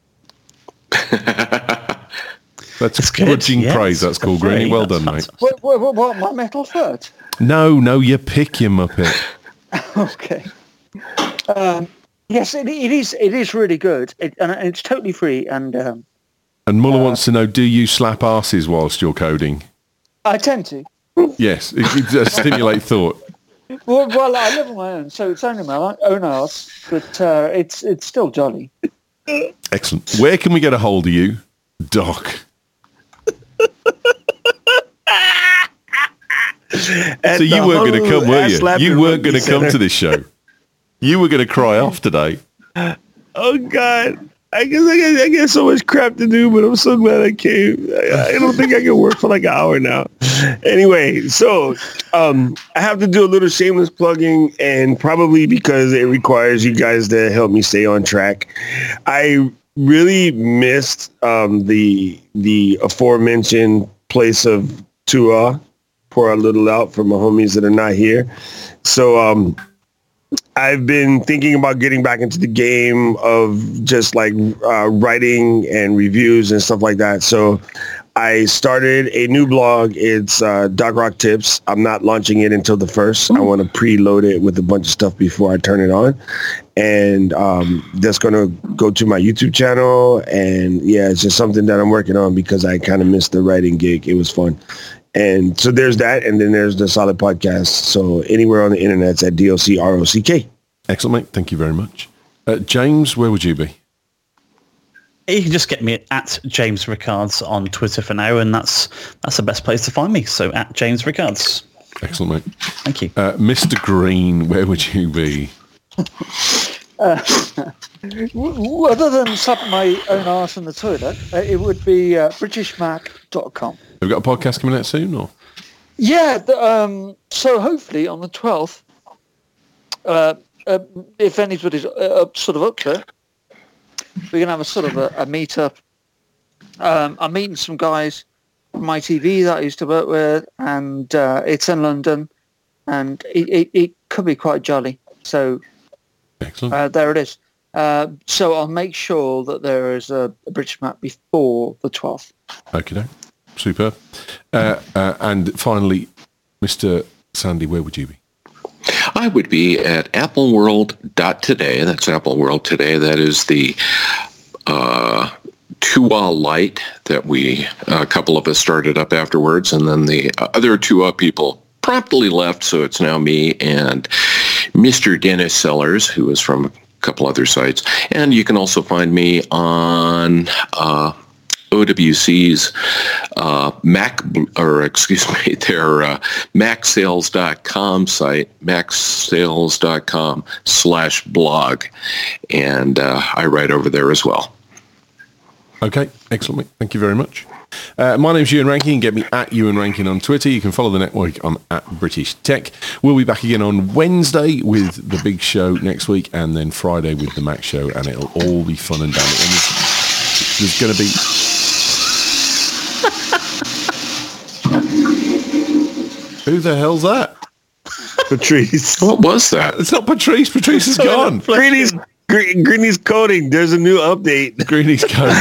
That's, That's good, grudging yes. praise. That's called Very, Greeny. Well that's done, mate. fantastic. What, what, what, what, my metal foot? No, no, you pick, you muppet. Okay. Um, yes, it, it is. It is really good, it, and it's totally free. And um, And Muller wants to know: do you slap arses whilst you're coding? I tend to. Yes, it, it does stimulate thought. Well, well, I live on my own, so it's only my own house, but uh, it's it's still jolly. Excellent. Where can we get a hold of you, Doc? So you weren't going to come, were you? You weren't going to come to this show. You were going to cry off today. Oh God! I guess I got, I got so much crap to do, but I'm so glad I came. I, I don't think I can work for like an hour now. Anyway, so um, I have to do a little shameless plugging, and probably because it requires you guys to help me stay on track. I really missed um, the the aforementioned place of Tua. Pour a little out for my homies that are not here. So um, I've been thinking about getting back into the game of just like uh, writing and reviews and stuff like that. So I started a new blog. It's uh, Doc Rock Tips. I'm not launching it until the first. I want to preload it with a bunch of stuff before I turn it on. And um, that's going to go to my YouTube channel. And yeah, it's just something that I'm working on because I kind of missed the writing gig. It was fun. And so there's that, and then there's the Solid Podcast. So anywhere on the internet, it's at D O C R O C K. Excellent, mate. Thank you very much. Uh, James, where would you be? You can just get me at James Rickards on Twitter for now, and that's that's the best place to find me. So at James Rickards. Excellent, mate. Thank you. Uh, Mister Green, where would you be? Uh, w- other than slapping my own arse in the toilet, uh, it would be uh, British Mac dot com. Have we got a podcast coming out soon, or? Yeah, the, um, so hopefully on the twelfth, uh, uh, if anybody's uh, up, sort of up to it, we're going to have a sort of a, a meet-up. Um, I'm meeting some guys from my T V that I used to work with, and uh, it's in London, and it, it, it could be quite jolly. So Excellent. uh, there it is. Uh, so I'll make sure that there is a, a British map before the twelfth. Okay, superb. Uh, uh, and finally, Mister Sandy, where would you be? I would be at appleworld dot today. That's Apple World Today. That is the uh, Tua Lite that we, a couple of us started up afterwards, and then the other Tua people promptly left, so it's now me and Mister Dennis Sellers, who is from a couple other sites. And you can also find me on uh, O W C's uh, Mac, or excuse me, their uh, mac sales dot com site, mac sales dot com slash blog. And uh, I write over there as well. Okay, excellent, mate. Thank you very much. Uh, my name's Ewan Rankin. You can get me at Ewan Rankin on Twitter. You can follow the network on at British Tech. We'll be back again on Wednesday with the big show next week, and then Friday with the Mac show, and it'll all be fun and dandy. And there's, there's going to be... Who the hell's that? Patrice. What was that? It's not Patrice. Patrice is gone. Greeny's, Gre- Greeny's coding. There's a new update. Greeny's code.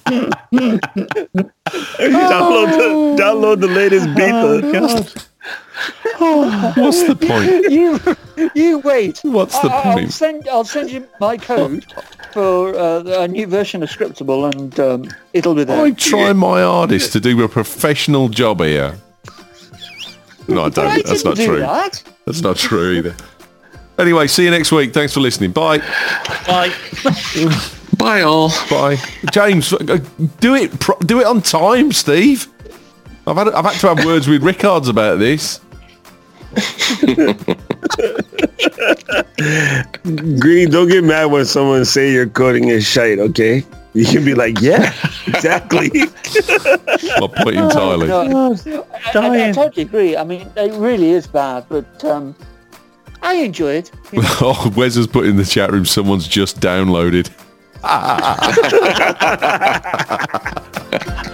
download, the, download the latest beta. Oh, God. Oh, what's the point? You, you wait. What's the I, point? I'll send, I'll send you my code for uh, a new version of Scriptable, and um, it'll be there. I try my hardest to do a professional job here. No, I don't. I That's didn't not do true. that. That's not true either. Anyway, see you next week. Thanks for listening. Bye. Bye. Bye, all. Bye. James, uh, do it. Pro- do it on time, Steve. I've had. I've had to have words with Rickards about this. Greeny, don't get mad when someone say your coding is shite, okay? You can be like, yeah, exactly. My point entirely. No, I, I, I totally agree. I mean, it really is bad, but um, I enjoy it. You know? Oh, Wes has put in the chat room, someone's just downloaded.